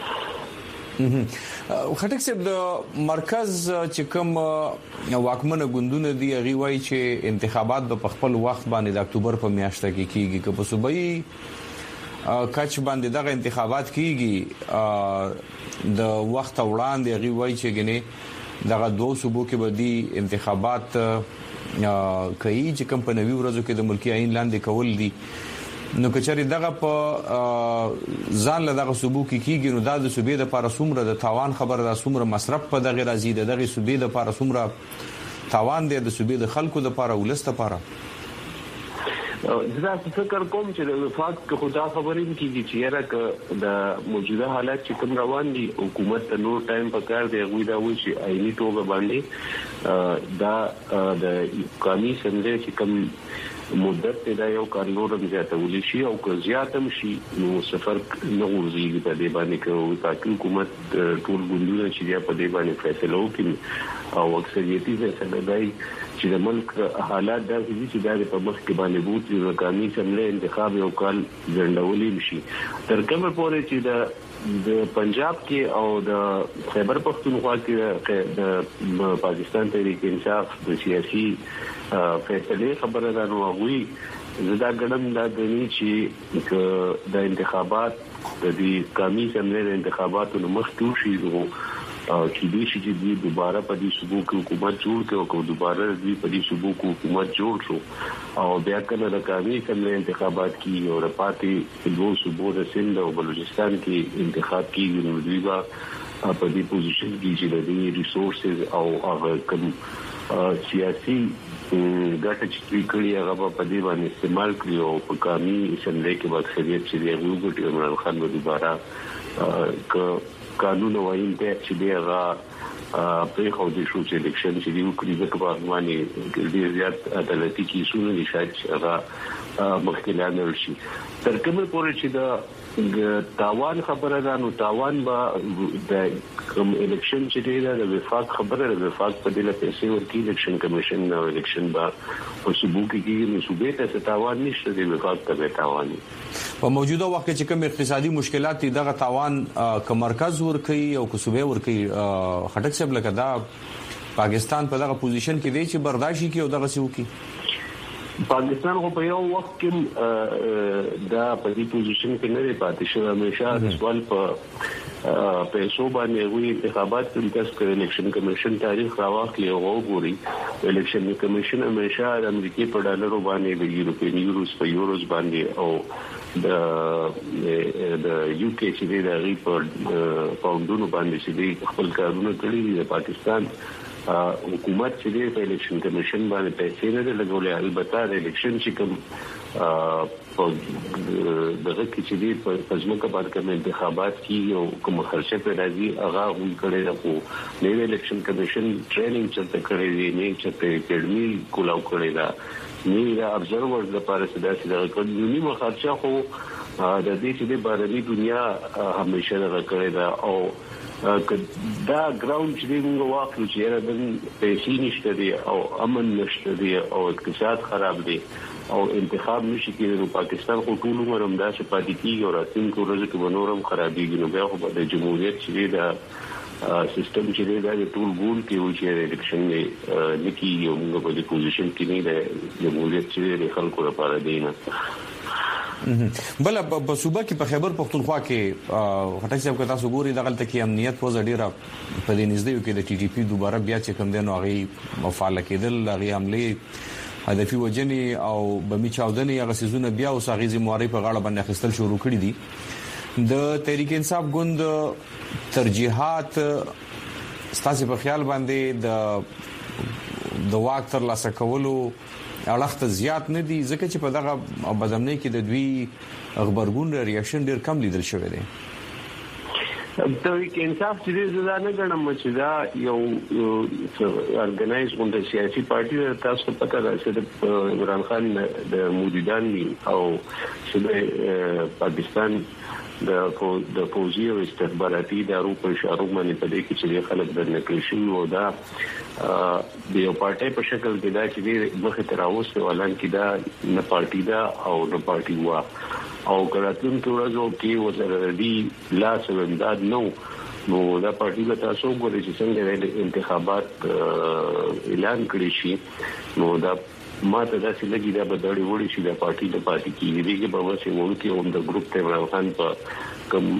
خټک صاحب د مرکز چې کوم واکمنه ګوندونه دی غي وای چې انتخابات په خپل وخت باندې د اکتوبر په میاشت کې کیږي که په صوبایي کچ باندې دغه انتخابات کیږي د وخت وړاندې غي وای چې ګنې دغه دوه صوبو کې به دي انتخابات کوي چې کوم په نوي ورځو کې د ملکی عین لاندې کول دي نو کچري دغه په ځان له دغه صوبو کې کیږي نو د صوبې د لپاره څومره د تاوان خبره د څومره مصرف په دغه راځي دغه صوبې د لپاره څومره تاوان دی د صوبې د خلکو د لپاره ولست لپاره. زه فکر کوم چې د وفاق خدا خبرې کیږي چې راک د موجوده حالات چې کوم روان دي حکومت ته نور ټایم پکار دی غوډه وي چې عیني توګه باندې دا د قومي سمندر چې کوم مدت دا یو کارلورم زیاتول شي او که زیاتم شي نو سفر نه ورزيږي په دې باندې کوي تاکي حکومت ټول ګوندونه چې په دې باندې فیصله وکړي او اکثریتي فیصله دی چې د ملک حالات د چې د په مخ کې باندې بوتي رقمي سملې انتخاب یو کال ځندولې شي تر کومه پورې چې د د پنجاب کې او د خیبر پختونخوا کې د پاکستان تحریک انصاف د سیاسي فیصله خبره ده نو غوي زدا ګډم دا غني چې د انتخابات د دې قومي سملې انتخاباتو مخکې شي نو چې دې شي چې دوباره په دې صوبو کې حکومت جوړ کړي او دوباره دې په دې صوبو کې حکومت جوړ شو او بیا کله د قومي سملې انتخابات کې او پاتې دوه صوبو د سند او بلوچستان کې انتخاب کیږي نو دوی با په دې پوزیشن کې چې د ریسورسز او هغه کوم سیاسي ګټه چې کړی هغه په دې باندې استعمال کړی او په قانوني اسمبلی کې باید خریت چې دی وګړي عمران خان به دوباره ک قانون وايي چې دی هغه په خو د شو چې الیکشن چې دی وکړي د کارمانی ډیر زیات عدالتي کیسونه دي چې هغه مخکلانه شي تر کومه پورې چې دا تاوان خبره ده نو تاوان به د کوم الیکشن چې دی د وفاق خبره ده وفاق په دې لپاره چې ورکی الیکشن کمیشن نو الیکشن با په صوبو کې کې صوبې ته تاوان نشته دی وفاق ته تاوان په موجوده وخت کې چې کوم اقتصادي مشکلات دي دغه تاوان ک مرکز ور کوي او ک صوبې ور کوي خټک صاحب لکه دا پاکستان په دغه پوزیشن کې دی چې برداشت کوي او دغه سیو کوي پاکستان خو په یو وخت کې دا په دې پوزیشن کې نه دی پاتې شو همیشه د سوال په پیسو باندې وی انتخابات کې تاسو کې الیکشن کمیشن تاریخ راوخلی او وګوري الیکشن کمیشن همیشه د امریکای په ډالرو باندې د یورپین یوروز په یوروز باندې او د د یو کې چې د غي په پاوندونو باندې چې د خپل کارونه کړی د پاکستان حکومت چې د الیکشن کمیشن باندې پیسې نه لګولې البته د الیکشن چې کوم په دغه کې چې د پزماکه باندې کوم انتخابات کیږي او کوم خرچه په راځي هغه هم کړی دا خو نو الیکشن کمیشن ټریننګ چې کړی دی نه چې اکیډمي کولاو کړی دا نه دا ابزرور لپاره چې دا چې د قانوني مخالفه خو د دې چې د بهرني دنیا همیشه دا کړی دا او دا ګراوند چې موږ واخلو چې را د پیسې نشته دی او امن نشته دی او اقتصاد خراب دی او انتخاب نشي کېدای نو پاکستان خو ټول عمر هم دا چې پاتې کیږي او راتلونکو ورځو کې ونورم خرابېږي نو بیا خو د جمهوریت چې دا سیستم چې دا د ټول ګول کې و چې الیکشن نه نکي یو موږ په دې پوزیشن کې نه د جمهوریت چې د خلکو لپاره دی نه بل په صوبه کې په خیبر پختونخوا کې هټک صاحب کتا سګوري دغه تکي امنیت په ډیره په دې نږدې کې د ټي ټي پی دوباره بیا چې کوم دنو هغه مفعال کېدل هغه عملي هدفي وجني او بمی چاودنې هغه سيزونه بیا اوس هغه زمواري په غاړه باندې خستل شروع کړی دي د تحریک انصاف ګوند ترجیحات ستاسو په خیال باندې د د واک تر لاسه کولو اړخت زیات نه دي ځکه چې په دغه بدامنۍ کې د دوی خبرګون ریاکشن ډیر کم لیدل شوی دی ته کې انصاف چې زړه نه غنم چې دا یو ارګنایز غونډه سیاسي پارټي تاسو پته ده چې د عمران خان د موجودان او چې پاکستان د د فوجي او استخباراتي ادارو په اشاره باندې په دې کې چې خلک د نکړي شو او دا د یو پارټي په شکل کې دا چې مخه تراوسته ولان کې دا نه پارټي دا او نه پارټي وا او کړهتون ټولزو کې وزره دي لا سونداد نو نو دا پارټي له تاسو غوړي چې څنګه انتخابات اعلان کړی شي نو دا ماته دا چې لګي دا بدړې وړي شي د پارټي د پاتې کیږي دغه په واسه مونږ کې هم د ګروپ ته عمران خان په کوم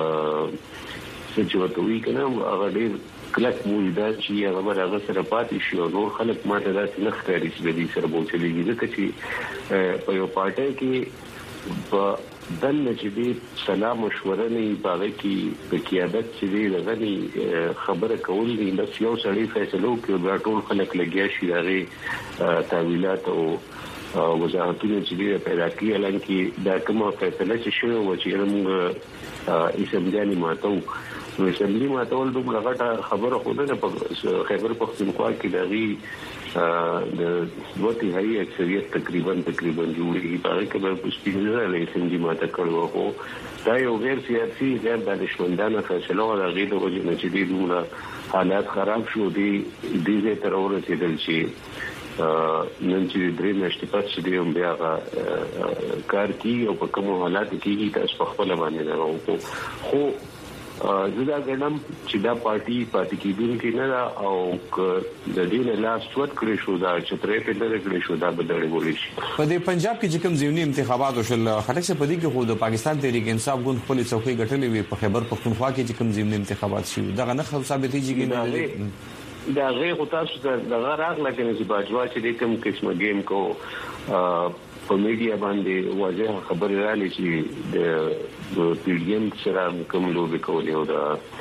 سچواتوي کنه هغه ډېر کلک موجوده چې هغه هغه سره پاتې شي او نور خلک ماته دا چې نخ کاری چې دې سره بوتلېږي ځکه چې په یو پارټي کې په دل چې دې سلام مشوره نه پاره کې د قیادت چې دې لغني خبره کول دي بس یو سړی فیصله کوي بیا ټول خلک لګیا شي هغه تعویلات او وزارتونه چې دې پیدا کړي الان کې دا کومه فیصله چې شوی و چې موږ اسمبلی ماتو نو اسمبلی ماتول دوه غټه خبره خوده نه په خیبر پختونخوا کې دغه د دوتي هي اکثریت تقریبا تقریبا جوړي په کې په سپینځه له اسمبلی ماته کړو خو دا یو غیر سیاسي غیر دانشمندانه فیصله او غیر د وجه نه چې دوه حالات خراب شو دي د دې تر ورسېدل چې نن چې درې میاشتې پات چې دی بیا کار کوي او په کوم حالات کې تاسو په خپل باندې نه راوځو خو زدا ګڼم چې دا پارټي پاتې کېدونکې نه دا او د دې نه لاس څوت کړی شو دا چې ترې په دغه کړی شو دا بدلې ولې شي په دې پنجاب کې چې کوم ځینی انتخابات وشل خټک څخه په دې کې خو د پاکستان تحریک انصاف ګوند خپل څوکۍ ګټلې وي په خیبر پختونخوا کې چې کوم ځینی انتخابات شي دا نه ثابتې کیږي دا غي خو تاسو د غراغ لکه چې باجوا چې کوم قسمه گیم کو په میډیا باندې واضح خبر را لې چې د پیډیم سره کوم لوبي کولې او دا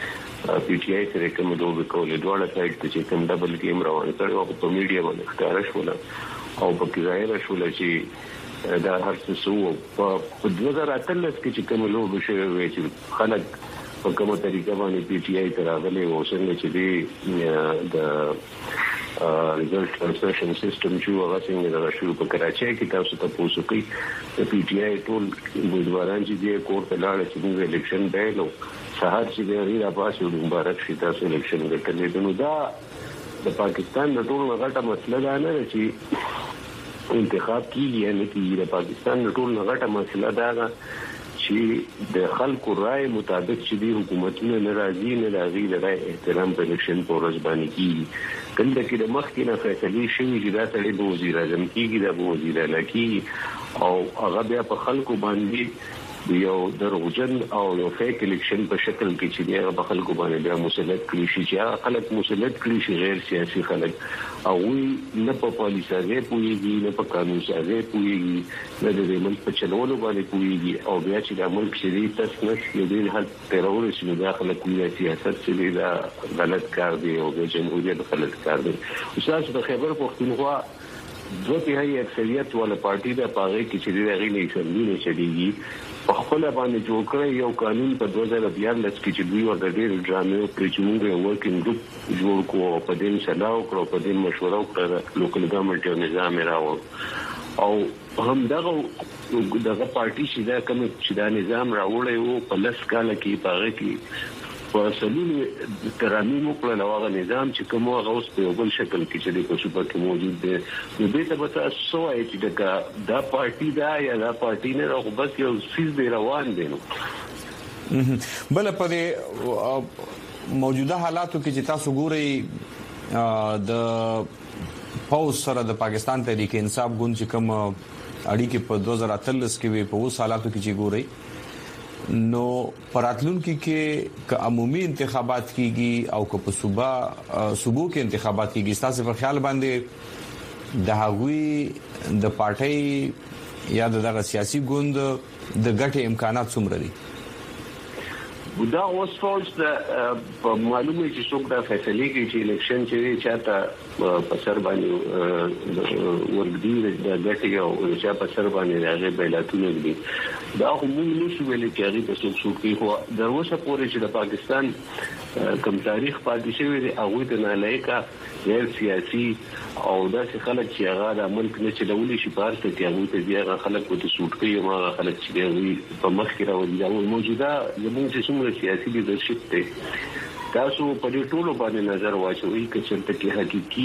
پی ټی آی سره کوم دوه کولې دوه سایت چې کوم ډبل ګیم روان کړي او په میډیا باندې ښکارا شول او په کې ظاهر شول چې دا هر څه سو په دوه هزار اتلس کې چې کوم لوب شوی چې خلک په کومه طریقه باندې پی ټی آی تراغلي او څنګه چې دی د ریزلټ ټرانسمیشن سیستم چې هغه څنګه دا شروع په کراچۍ کې تاسو ته پوښتنه کوي د پی ټی آی ټول امیدواران چې دی کور ته لاړ چې موږ الیکشن دیلو سهار چې دی را پاسو د مبارک شي تاسو الیکشن ګټلې نو دا د پاکستان د ټول غټه مسله ده نه چې انتخاب کیږي یعنی چې د پاکستان د ټول غټه مسله ده چې د خلکو رائے مطابق چې دی حکومتونه ناراضي نه راغلي د رائے احترام په الیکشن پروسس باندې کیږي کله چې د مخکې نه فیصله شوي چې دا سړی به وزیر اعظم کیږي دا به وزیر اعلی کیږي او هغه بیا په خلکو باندې یو دروغجن او یو فیک الیکشن په شکل کې چې دی په خلکو باندې بیا مسلط کړي شي چې خلک مسلط کړي شي غیر سیاسي خلک او نه په پالیسي پويږي نه په قانون سازي پويږي نه د ملک په چلولو باندې پويږي او بیا چې د ملک شری تاسو نه دې حد تروريست نه داخله کوي سیاست چې دا غلط کار دی او د جمهوریت غلط کار دی اوس د خبر پښتونخوا دوه تیهاي اکثریت ولا پارټي د پاغې کې چې د غیلې سمونه چلیږي په خپل باندې جوړ کړی یو قانون په دوه هزار بیالیس کې چې دوی ورته ډېر ډرامې او پریچمونګ ورکینګ ګروپ جوړ کړو په دې سلاو کړو په دې مشوره وکړه لوکل ګورنمنت او نظام راو او هم دغه دغه پارټي چې دا کوم چې دا نظام راوړی وو په لس کال کې پاغې کې په سلول ترامیم وکړل او هغه نظام چې کوم هغه اوس په بل شکل کې چې په صوبه کې موجود دی نو دې ته به تاسو وایي چې دا دا پارټي دا یا دا پارټي نه راغو بس یو سیس دی روان دی نو بل په دې موجوده حالاتو کې چې تاسو ګورئ د پاوز سره د پاکستان تحریک انصاف ګوند چې کوم اړیکې په دوه هزار اتلس کې وي په اوس حالاتو کې چې ګورئ نو پراتلونکو کې ک عمومي انتخابات کیږي او ک په صوبه صوبو کې انتخابات کیږي تاسو په خیال باندې د هغوی د پارټي یا د سیاسي ګوند د ګټې امکانات څومره دي دا اوس فوج د معلومه چې څوک دا فیصله کوي چې الیکشن چې چاته په سر باندې ورګدي د ګټي او چې په سر باندې راغلي بیلاتونه دي دا هم نشو ویل چې هغه په څوک څوک کې د اوسه پورې چې د پاکستان کوم تاریخ پاتې شوی دی هغه د نالایقه غیر سیاسي او داسې خلک چې هغه د ملک نه چلولي شي په ارته کې هغه ته بیا خلک وته سوټ کوي او هغه خلک چې دی په مخ کې راوړي دا موجوده زموږ چې څومره سیاسي لیدرشپ دی تاسو په دې ټولو باندې نظر واچوي چې څنګه کې حقيقي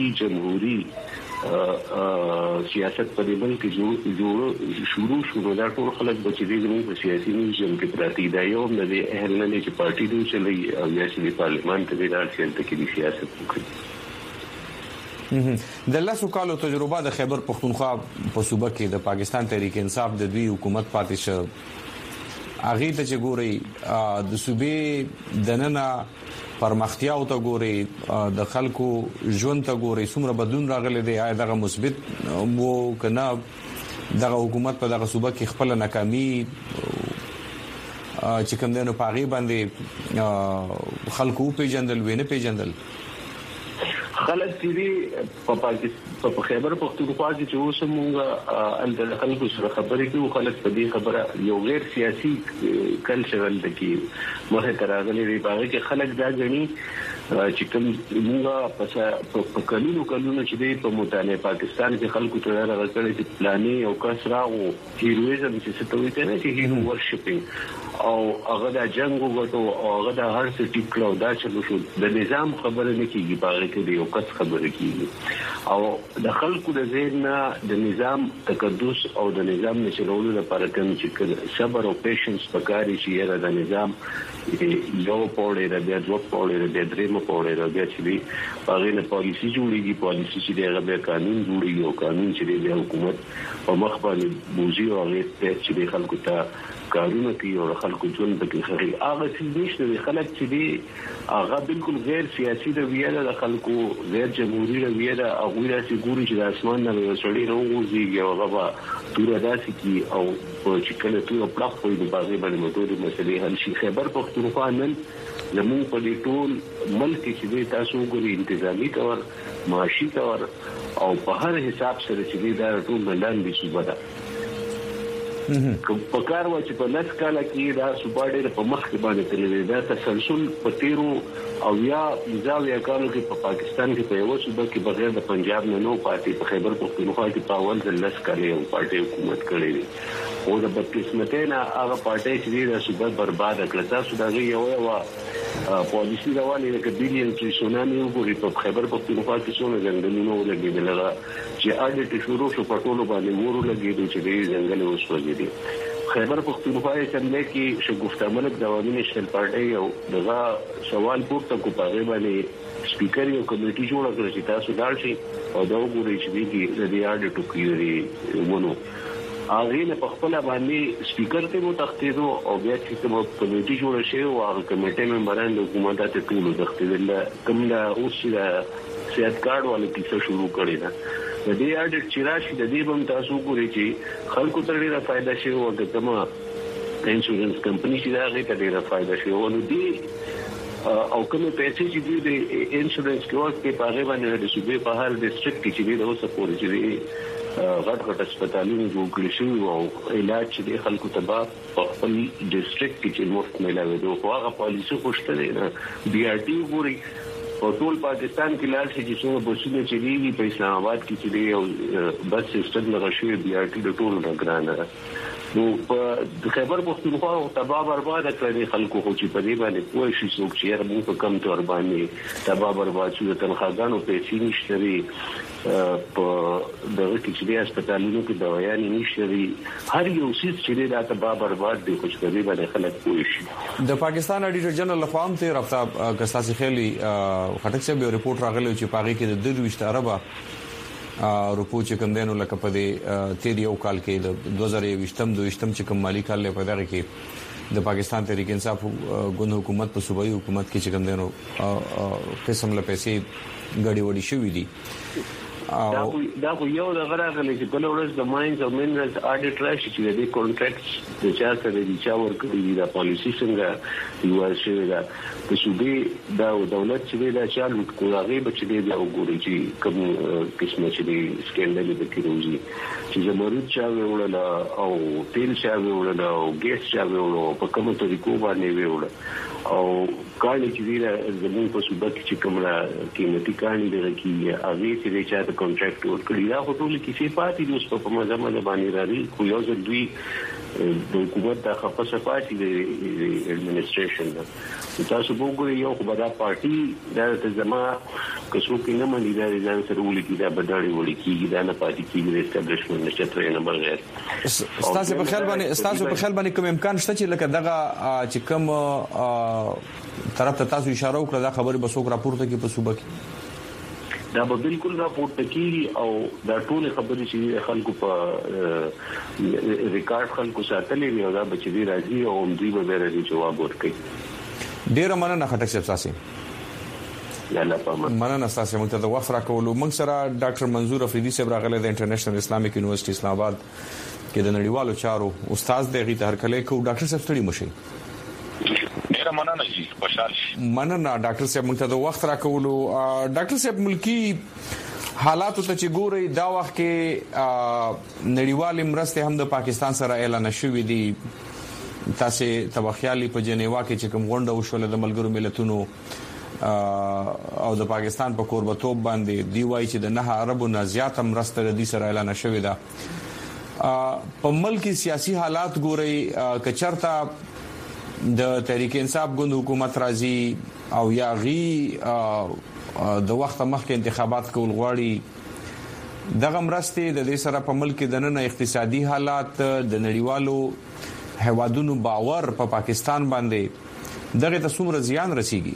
جمهوریت سیاست په دې باندې کې جوړ شروع شروع دا ټول خلک د چې زموږ په سیاسي نظام کې پراتی دی یو نه دی اهل نه چې پارټي دوی چلی او یا چې پارلیمان ته د سیاست کې سیاست وکړي د لاسو کالو تجربه د خیبر پختونخوا په صوبه کې د پاکستان تحریک انصاف د دوی حکومت پاتې شو اغه ته چې ګوري د صوبې دننه پرمختیا او ته ګوري د خلکو ژوند ته ګوري څومره بدلون راغلی دی آیا دغه مثبت وو کنه دغه حکومت په دغه صوبه کې خپل ناکامي چې کوم دنه پاغي باندې خلکو پیژندل وینه پیژندل خلک چې په پاکستان په خیبر پختونخوا کې چې اوس موږ ان د خلکو سره خبرې کوو خلک په دې خبره یو غیر سیاسي کلچرل دکی مخه تراغلي دی باغ کې خلک دا غني چې کوم موږ په کلونو کلونو چې دی په مطالعه پاکستان کې خلکو ته راغلي چې پلاني او کسراغو هیرویزم چې څه توي کنه چې هیرو ورشپینګ او هغه د جنگ وګټو او هغه د هر څه ټیکلو دا چلو شو د نظام خبره نه کیږي باغ کې دی او کس خبره کیږي او د خلکو د ذهن د نظام تقدس او د نظام نشرولو لپاره کوم چې صبر او پیشنس پکاري چې د نظام یو پوره د بیا دوه پوره د دریم پوره د بیا چې هغه نه پالیسي جوړیږي پالیسي چې د قانون جوړیږي او قانون چې د حکومت په مخ باندې بوزي او هغه چې د خلکو ته کارونه کوي او خلکو ژوند پکې خري هغه چې نشته خلک چې دی هغه بالکل غیر سیاسي رویه ده خلکو غیر جمهوریت رویه ده او ویرا سي ګوري چې د اسمان نه یو سړی راوځي او هغه تور داسي کی او چې کله تور پړق وي د بازي باندې موجود مسلې حل شي. خیبر پختونخوا نن زمون په دې ټول ملک کې تاسو ګوري انتظامی تور معاشي تور او په هر حساب سره چې دا ټول ملان دي صوبه ده. په کار و چې په لاس کاله کې دا صوبه ډېر په مخ کې باندې تللی دا تسلسل په تیرو او یا ځاویا کارو کې په پاکستان کې په یو صوبه کې بغیر د پنجاب نه نو پاتې په خیبر پختونخوا کې په اول ځل لاس کاله یو پارټي حکومت کړی دی او د بدقسمتۍ نه هغه پارټي چې دا صوبه برباد کړه. تاسو دا یو یو پالیسی روانه ده چې بیلین چې سونامي وګوري په خیبر پختونخوا کې څونه ځنګلونه ولګېدل چې اډیټ شروع شو په ټولو باندې ورو لګېدل چې دې ځنګل وسوځېدي. خیبر پختونخوا چې کې شګفته ملک د عوامي نېشنل پارټي او دغه سوال پورته کو په باندې سپیکر یو کمیټي جوړ کړی چې تاسو دال شي او دا وګورئ چې دې اډیټ کوي ونه هغه نه په خپل باندې سپیکر ته مو تختیدو او بیا چې کوم کمیټي جوړ شي او هغه کمیټې ممبران د حکومت ته ټول تختیدل کوم لا اوس چې سیاست کارت والے کیسه شروع کړی دا د دې اډیټ چې راشي د دې بم تاسو ګورئ چې خلکو ته ډیره فائدہ شي او د کومه انشورنس کمپنی چې دا غي ته ډیره فائدہ شي او نو دې او کومه پیسې چې د انشورنس کوټ په هغه باندې د صوبې په هر ډیسټریکټ کې چې د اوسه پورې چې غټ غټ هسپتالونه جوړ کړي شو او علاج چې خلکو ته په خپل ډیسټریکټ کې مفت ملاوي دوه هغه پالیسي خوشته نه بي ار ټي ګوري او ټول پاکستان کې لار چې څنګه بسونه چلیږي په اسلام آباد کې چې بس سیستم لغشي بي ار ټي د ټول نه ګرانه نو په خیبر پختونخوا او تباہ برباد کړي خلکو خو چې په دې باندې کوی شي څوک چې موږ په کم تور باندې تباہ برباد شو د تنخواګانو پیسې نشته په دغه کې چې هسپتالونو کې دوايانې نشته هر یو څه چې دا تباہ برباد دي خو چې په دې باندې خلک کوی شي. د پاکستان اډیټر جنرال لفام ته رافتا کساسي خېلي خټک صاحب یو ریپورت راغلی چې پاغي کې د درويشت عربه روپو چې کوم دینو لکه په دې تیر یو کال کې د دوه زره یوویشتم دویشتم چې کوم مالی کال له په دغه کې د پاکستان تحریک انصاف غون حکومت په صوبایي حکومت کې چې کوم دینو قسم له پیسې غړي وړي شوې دي دا دا یو د غراغلي چې په لورس د ماینز او مینرالز اډیټ راشي چې د کانټریکټس د چا سره د چا ورکړي دا پالیسی څنګه یو شي دا په صوبې دا دولت چې دا چالو کولاغي به چې دا وګوري چې کوم قسمه چې سکینډل د کیروزي چې زموږ چا ویول او تیل چا ویول او ګیس چا ویول په کومه طریقو باندې ویول او کاني چې دا زموږ په صوبه کې چې کومه قیمتي کاني دغه کې هغه چې چا د کانټریکټ ورکړي دا ټول کیسې پاتې دي اوس په مزامه باندې راځي خو یو ځل دوی د حکومت د خپله پاتې د اډمنستریشن دا تاسو وګورئ یو خو دا پارټي دا تزما کڅو کې نه مانی دا ځان سره ولې دا بدړې وړي کیږي دا نه پاتې کیږي د اسټابلیشمنت نشته نه بغیر. استاد په خیال باندې استاد په خیال باندې کوم امکان شته چې لکه دغه چې کوم طرف ته تاسو اشاره وکړه دا خبره به څوک راپورته کوي په صوبه کې دا به بالکل راپورته کیږي او دا ټول خبرې چې خلکو په ریکارډ خلکو ساتلې وي او دا به چې راځي او دوی به راځي جواب ورکړي. ډیر مننه خټک صاحب تاسو یاله پامه مننه تاسو موږ ته د وخت راکولو. موږ سره ډاکټر منظور افریدي صاحب راغله د انټرنیشنل اسلامیک یونیورسيټي اسلام آباد کې د نړیوالو چارو استاد دی غي ته هرکله کو ډاکټر صاحب ستړي مشي ډیر مننه جی خوشاله مننه ډاکټر صاحب موږ ته د وخت راکولو. ډاکټر صاحب ملکی حالات ته چې ګوري دا وخت کې نړیوال مرسته هم د پاکستان سره اعلان شوې دي تاسو تبخیالي په جنیوا کې چې کوم غونډه وشول د ملګرو ملتونو او د پاکستان په قربتوب باندې دی وای چې د نه عربو نه زیات مرسته د دې سره اعلان شوې ده. په ملکی سیاسي حالات ګوري کچرتا د تحریک انصاف ګوند حکومت راځي او یا غي د وخت مخکې انتخابات کول غواړي دغه مرستې د دې سره په ملک د نن اقتصادي حالات د نړیوالو هوادونو باور په پا پاکستان باندې دغه ته څومره زیان رسیږي؟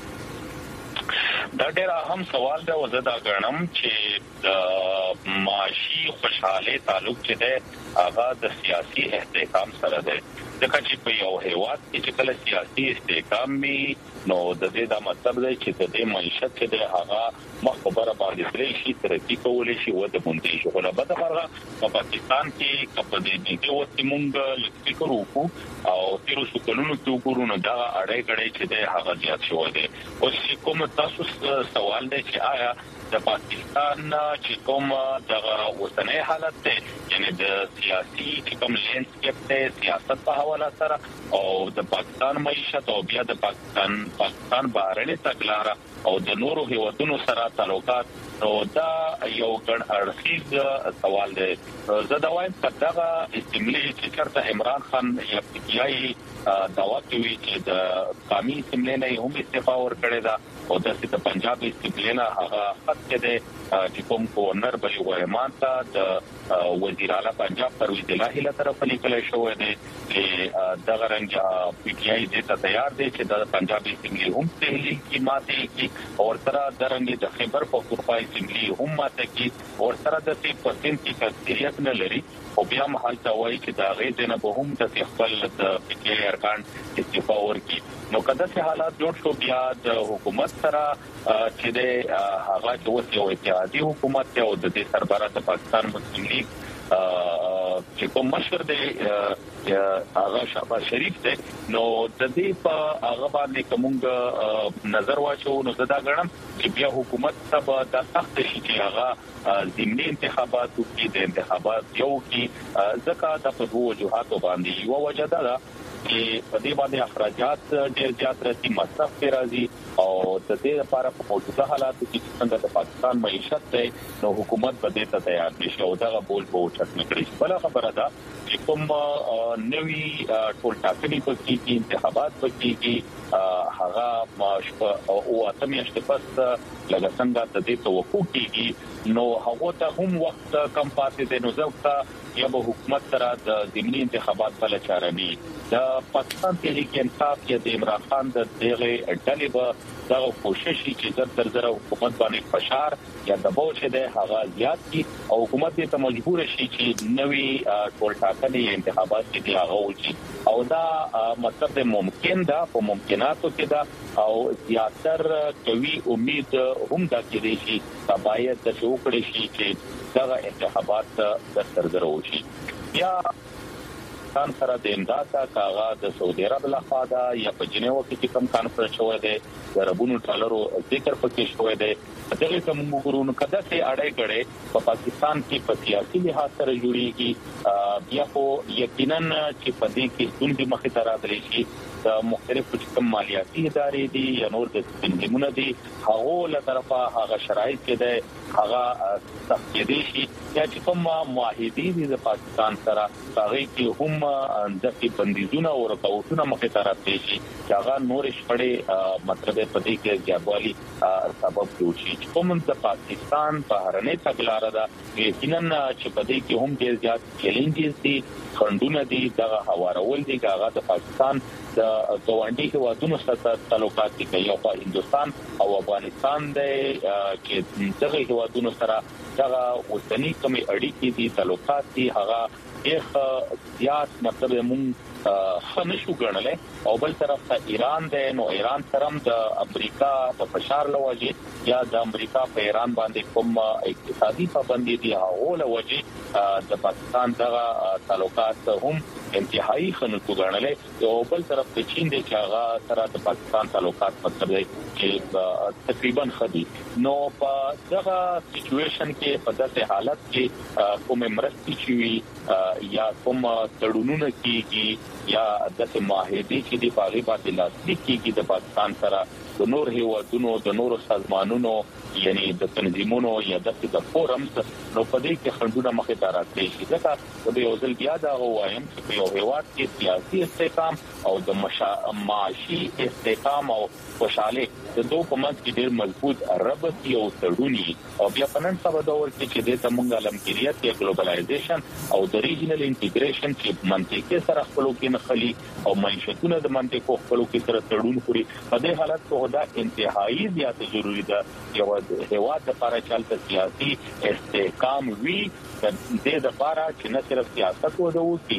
دا ډېر اهم سوال دی او زه دا ګڼم چې د معاشي خوشحالي تعلق چې ده هغه د سیاسي احتکام سره ده ځکه چې په یو هیواد کې چې کله سیاسي استحکام وي نو د دې د مطلب دی چې د دې معیشت کې د هغه مخبره باندې درې شي ترقی کولای شي و د مونږ شي خو له بده مرغه په پاکستان کې کپه دې دې وخت مونږ فکر وکړو او تیر څو کلونو کې وګورو نو دا اړې غړې چې د هغه زیات شوی دی او چې کوم تاسو سوال دی چې آیا د پاکستان چې کوم دغه اوسنۍ حالت ده یعنی د سیاسي چې کوم لینډسکیپ ته سیاست په حواله سره او د پاکستان معیشت او بیا د پاکستان پاکستان بهرنی تګلاره او د نورو هیوادونو سره تعلقات نو دا یو ګڼ اړخیز سوال دی زه دا وایم چې دغه استعمالي چې چرته عمران خان یا پټیای دعوا کوي چې د قومي استعمالي نه هم استعفا ورکړي دا او د پنجاب استعمالي نه هغه خط کې چې کوم گورنر بلی ورمان ته د وزیر اعلی پنجاب پرویز الهی له طرف لیکل شوی دی چې دغه رنګ پی ټی آی دې ته تیار دی چې د پنجاب استعمالي هم تحلیل کی ماته کی او سره درنګ د خیبر پختونخوا استعمالي هم ماته کی او سره د سی پرسنټ کی کثریت نه لري او بیا محل ته وایي چې دا غي دنه به هم د خپل د پی ټی آی ارکان استعفا ورکړي نو کله چې حالات جوړ شو بیا د حکومت سره چې د هغه چې وسیو اتحادي حکومت او د دې سربراہ د پاکستان مسلم لیگ چې کوم مشر دی هغه شهباز شریف دی نو د دې په هغه باندې کومګ نظر واچو نو زدا غړم چې بیا حکومت ته د سخت شي چې هغه ضمني انتخابات کې د انتخابات یو کې ځکه د په دوه وجوهاتو باندې یو وجه ده چې په دې باندې اخراجات ډېر زیات راځي مصرف کې راځي او د دې لپاره په موجوده حالاتو کې څنګه د پاکستان معیشت ته نو حکومت په دې ته تیار نشي او دا بول په اوچت نکړي بل خبره ده چې کوم نوي ټول ټاکنې په کې انتخابات په کې هغه ماش او اتمیاشت پس لږ څنګه د دې توقع کېږي نو هغه ته هم وخت کم پاتې دی نو ځکه یا به حکومت سره د ضمني انتخابات په لچاره ني د پاکستان تحریک انصاف یا د عمران خان د دغه ډلې به دا کوشش چې د تر زره حکومت باندې فشار یا دباو چې د هغه زیات کی او حکومت دې ته مجبور شي چې نوي ټول ټاکنې انتخابات کې هغه وشي او دا مطلب ممکن ده په ممکناتو کې ده او زیاتر کوي امید هم دا کې دي چې باید د شوکړې شي چې دا انتخابات د تر زره وشي یا کان سره د امداد کاغه د سعودي عرب لخوا دا یا په جنیوا کې کوم کانفرنس شوی دی د ربونو ډالرو ذکر پکې شوی دی دغه کوم وګورونو کده چې اړې غړې په پاکستان کې په سیاسي لحاظ سره جوړیږي بیا خو یقینا چې په دې کې څنګه مخې ته راځي شي د مختلفو کوم مالیاتي ادارې دي یا نور د تنظیمونو دي هغه له طرفه هغه شرایط کې ده هغه تخصیصي شي چې کوم معاهدې دي د پاکستان سره هغه کې هم د بندیزونه او رکاوټونه مخې ته راځي چې هغه نور شپړې مطلب په دې کې ځوالي سبب جوړي کوم د پاکستان بهرنۍ تګلارې ده یقینا چې په دې کې هم ډېر زیات چیلنجز دي خندونه دي دغه حوارول دي هغه د پاکستان د ګاونډي هیوادونو سره تعلقات دي یو په هندستان او افغانستان د کې دغه هیوادونو سره دغه اوسنۍ کومې اړیکې دي تعلقات دي هغه ډېر زیات مطلب مونږ خنشو ګڼلې او بل طرف ته ایران دی نو ایران سره د امریکا په فشار لوجي یا د امریکا په ایران باندې کوم اقتصادي پابندي دي هغه لوجي د پاکستان دغه تعلقات هم انتهایی خنشو ګڼلې او بل طرف ته چین دی چې هغه سره د پاکستان تعلقات مطلب دی چې تقریبا خدي نو په دغه سچويشن کې په داسې حالت کې کوم مرستي چوي یا کوم تړونونه کیږي یا د معاهدې چې د پاغي باندې لاسلیک کیږي د پاکستان سره د نور هیوادونو د نور سازمانونو یعنی د تنظیمونو یا د فورمز نو په دې کې خندونه مخې ته راځي چې ځکه د یو ځل بیا دا وایم چې په یو هیواد کې سیاسي استحکام او د معاشي استحکام او خوشاله د دوه په منځ کې ډېر مضبوط ربط یو تړونی او بیا په نن سبا دور کې چې د تمنګ علمګریت یا ګلوبلایزیشن او د ریجنل انټیګریشن چې منطقي سره خپلو کې نخلي او معیشتونه د منطقو خپلو کې سره تړون خوري په دې حالت کې دا انتهایی زیات ضروری ده یو هیواد لپاره چې سیاسي استحکام وي د دې لپاره چې نه صرف سیاست ودوي بلکې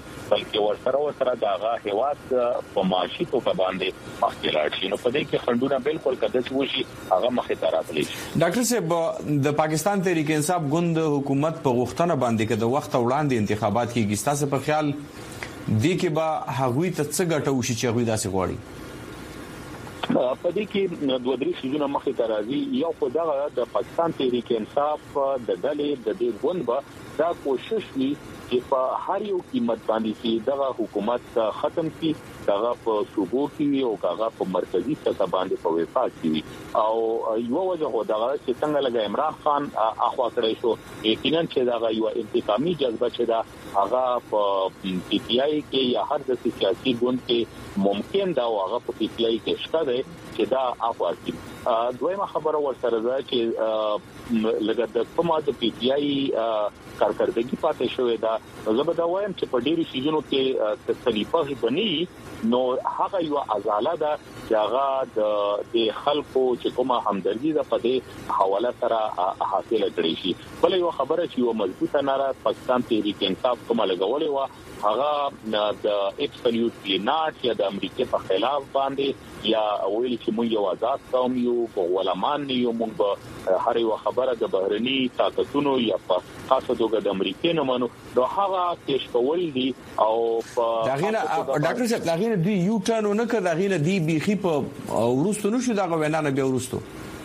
چې ورسره ورسره دغه هیواد په معاشي توګه باندې مخکې لاړ شي. نو په دې کې خندونه بالکل کدس وشي هغه مخې ته راتلی شي. ډاکټر صاحب د پاکستان تحریک انصاف ګوند حکومت په غوښتنه باندې کې د وخت وړاندې انتخابات کیږي، تاسو په خیال دي کې به هغوی ته څه ګټه وشي چې هغوی داسې غواړي؟ په دې کې دوه درې شیزونه مخې ته راځي. یو خو دا د پاکستان تحریک انصاف د ډلې د دې ګوند به دا کوشش وي چې په هر یو قیمت باندې چې دغه حکومت ختم شي، دغه په صوبو کې او هغه په مرکزی سطح باندې په وفاق کې او یو وجه هو دا چې څنګه لګا عمران خان اخوا کړی شو، یقینا چې دا یو انتقامي جذبه چې دا هغه په پی ټی آی کې یا هر د سیاسي ګوند کې ممکن دا هغه په پی ټی آی کې شته دی چې دا اخوا کې. دویمه خبره ورسره ده چې لګا د کومه د پی ټی آی کارکړدګي پاتې شوې ده. زه به دا وایم چې په ډیرو شیزونو کې تسلیفه بني نو هغه یو ازاله ده چې هغه د خلکو چې کومه همدردي ده په دې حواله سره حاصله کړی شي. بل یو خبره چې یو مضبوطه ناره پاکستان تحریک انصاف کومه لګولې و هغه د اپسلیوټ پلینات یا د امریکا په خلاف باندې یا ویل چې موږ یو آزاد قوم یو په ولمان یو موږ هر یو خبره د بهرني طاقتونو یا په خاصه توګه د امریکا نه منو نو هغه پیش کول دي او په داغینه ډاکټر صاحب داغینه دی یو ټرن نه کړ داغینه دی بيخي په ورستو نشو دا غوښنه نه بیا ورستو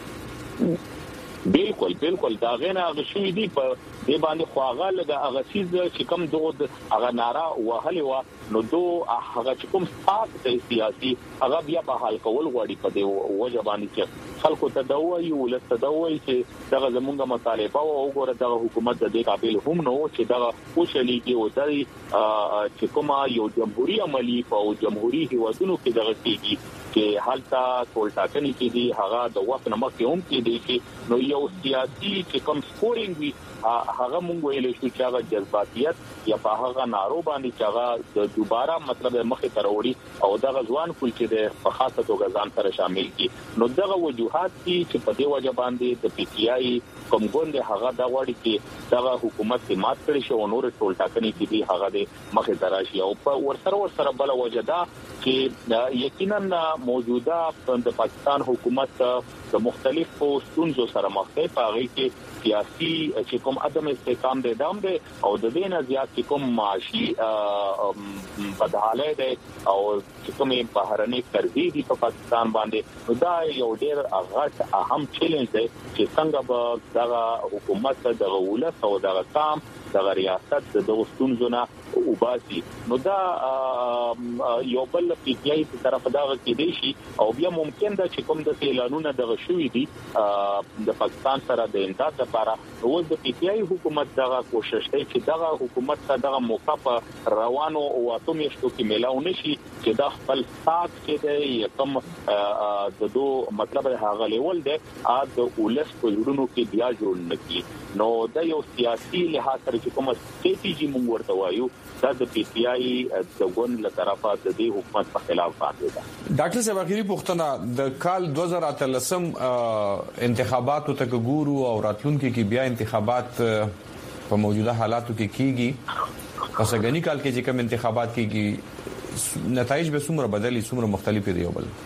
بالکل بالکل دا غنه غشي دي په دې باندې خواغه لګه هغه چیز چې کوم دوه هغه نارا وهلې و نو دوه هغه چې کوم سات سیاسي هغه بیا په حل کول غواړي په دې وجه باندې چې خلکو ته دوی ولست دوی چې دغه زمونږه مطالبه او وګوره دغه حکومت د دې قابل هم نو چې دغه وشلي کې وځي چې کومه یو جمهوریت عملی په جمهوریت هیوادونو کې دغه کېږي چې حالتا ټولټاکني کې دي هغه د وخت نه مخکې هم کې دي چې نو یو سیاسي چې کوم سکورینګ وي هغه مونږ ویل شو چې هغه جذباتیت یا په هغه نارو باندې چې هغه د دوباره مطلب مخې ته وروړي او دغه ځوان کول چې د په خاصه توګه ځان سره شامل دي نو دغه وجوهات چې په دې وجه باندې د پی ټی آی کوم ګوند هغه دا وړي چې دغه حکومت کې مات کړی شو نور ټولټاکني کې دي هغه د مخې ته راشي او په ورسره ورسره بل وجه دا چې یقینا موجوده د پاکستان حکومت د مختلفو ستونزو سره مخ دی په هغه کې سیاسي چې کوم عدم استحکام دی دام دی او د دې نه زیات چې کوم معاشي بدحاله دی او چې کوم بهرني قرضې دي په پاکستان باندې نو دا یو ډېر غټ اهم چیلنج دی چې څنګه به دغه حکومت دغه ولس او دغه قام دغه ریاست د دوستونو نه وباسي نو دا یو بل پی ټی آی په طرف دا کې دی شي او بیا ممکن ده چې کوم د اعلانونو دغه شوې دي د پاکستان سره د امداد لپاره او د پی ټی آی حکومت دغه کوشش کوي چې دغه حکومت سره دغه موقع په روانو او اتومیشتو کې ملاو نشي چې د خپل سات کې دی کوم د دوه مطلب هغه لیول دی ا د ولس په جوړونو کې بیا جوړ نکي نو د یو سیاسي لحاظ سره چې کوم استراتیژي موږ ورته وایو دا د پی ټی آی د ګوند له طرفه د دې حکومت په خلاف باندې ده. ډاکټر صاحب اخیری پوښتنه د کال دوه زره اتلسم انتخاباتو ته ګورو او راتلونکي کې بیا انتخابات په موجوده حالاتو کې کیږي پس غنی کال کې چې کوم انتخابات کیږي نتایج به څومره بدلي څومره مختلف دي یو بل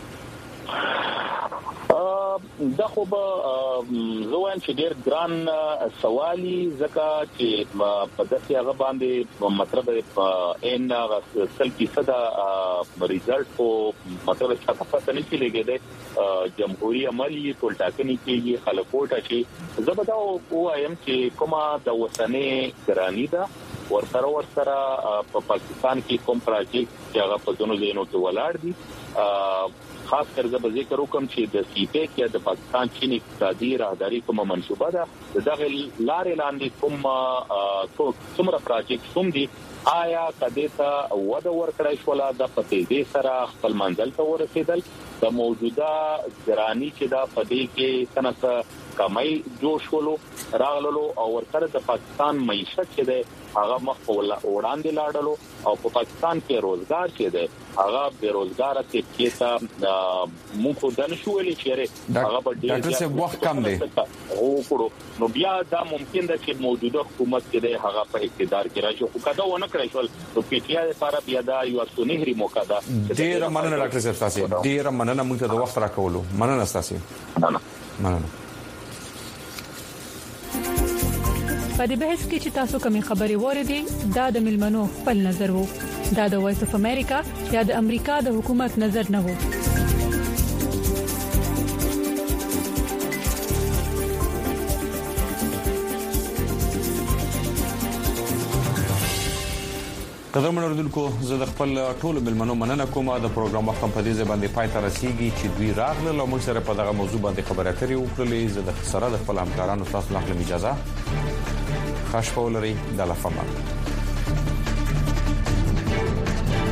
دا خو به زه وایم چې ډېر ګران سوالي ځکه چې په داسې هغه باندې مطلب په ان سل فیصد ریزلټ کو مطلب چې تاسو ته نه کېږي جمهوریت عملی ټولټاکني کې خلکوټه چې زه به دا وایم چې کومه د وسنې ګرانی ده ورسره ورسره په پاکستان کې کوم پروژیکټ چې هغه په دونو ځینو کې ولاړ دي خاص کر زه به ذکر وکم چې د سی پی کې د پاکستان چین اقتصادي راهداري کومه منصوبه ده دغه لارې لاندې کوم څومره پروژیکټ کوم دي آیا کده ته وده ورکړای شو لا د پتې سره خپل منزل ته ورسېدل د موجوده ګرانی چې دا پدې کې څنګه کمای جوش ولو راغلو او ورته د پاکستان معیشت چې ده هغه مخ وړاندې لاړلو او په پاکستان کې روزګار چې ده هغه بیروزګار ته کېتا مونږ د نشوالي چیرې هغه په ډاکټر صاحب وخت کم دی او کړو نو بیا دا ممکن ده چې موجوده حکومت کې ده هغه په اقتدار کې راشي خو کدا ونه کړی شول نو پی ټی آی لپاره بیا دا یو سنهري موقع ده ډیر مننه ډاکټر صاحب تاسو ډیر مننه موږ ته د وخت راکولو مننه تاسو مننه په دې بحث کې چې تاسو کومې خبرې وریدي دا د ملمنو خپل نظر وو دا د وایس اف امریکا یا د امریکا د حکومت نظر نه وو قدرمن اوردونکو زه د خپل ټولو ملمنو مننه کوم د پروګرام وخت په دې باندې پای ته رسیدي چې دوی راغله او موږ سره په دغه موضوع باندې خبرې اترې وکړلې زه د سره د خپل همکارانو تاسو نه اجازه خاص پولري د لفظ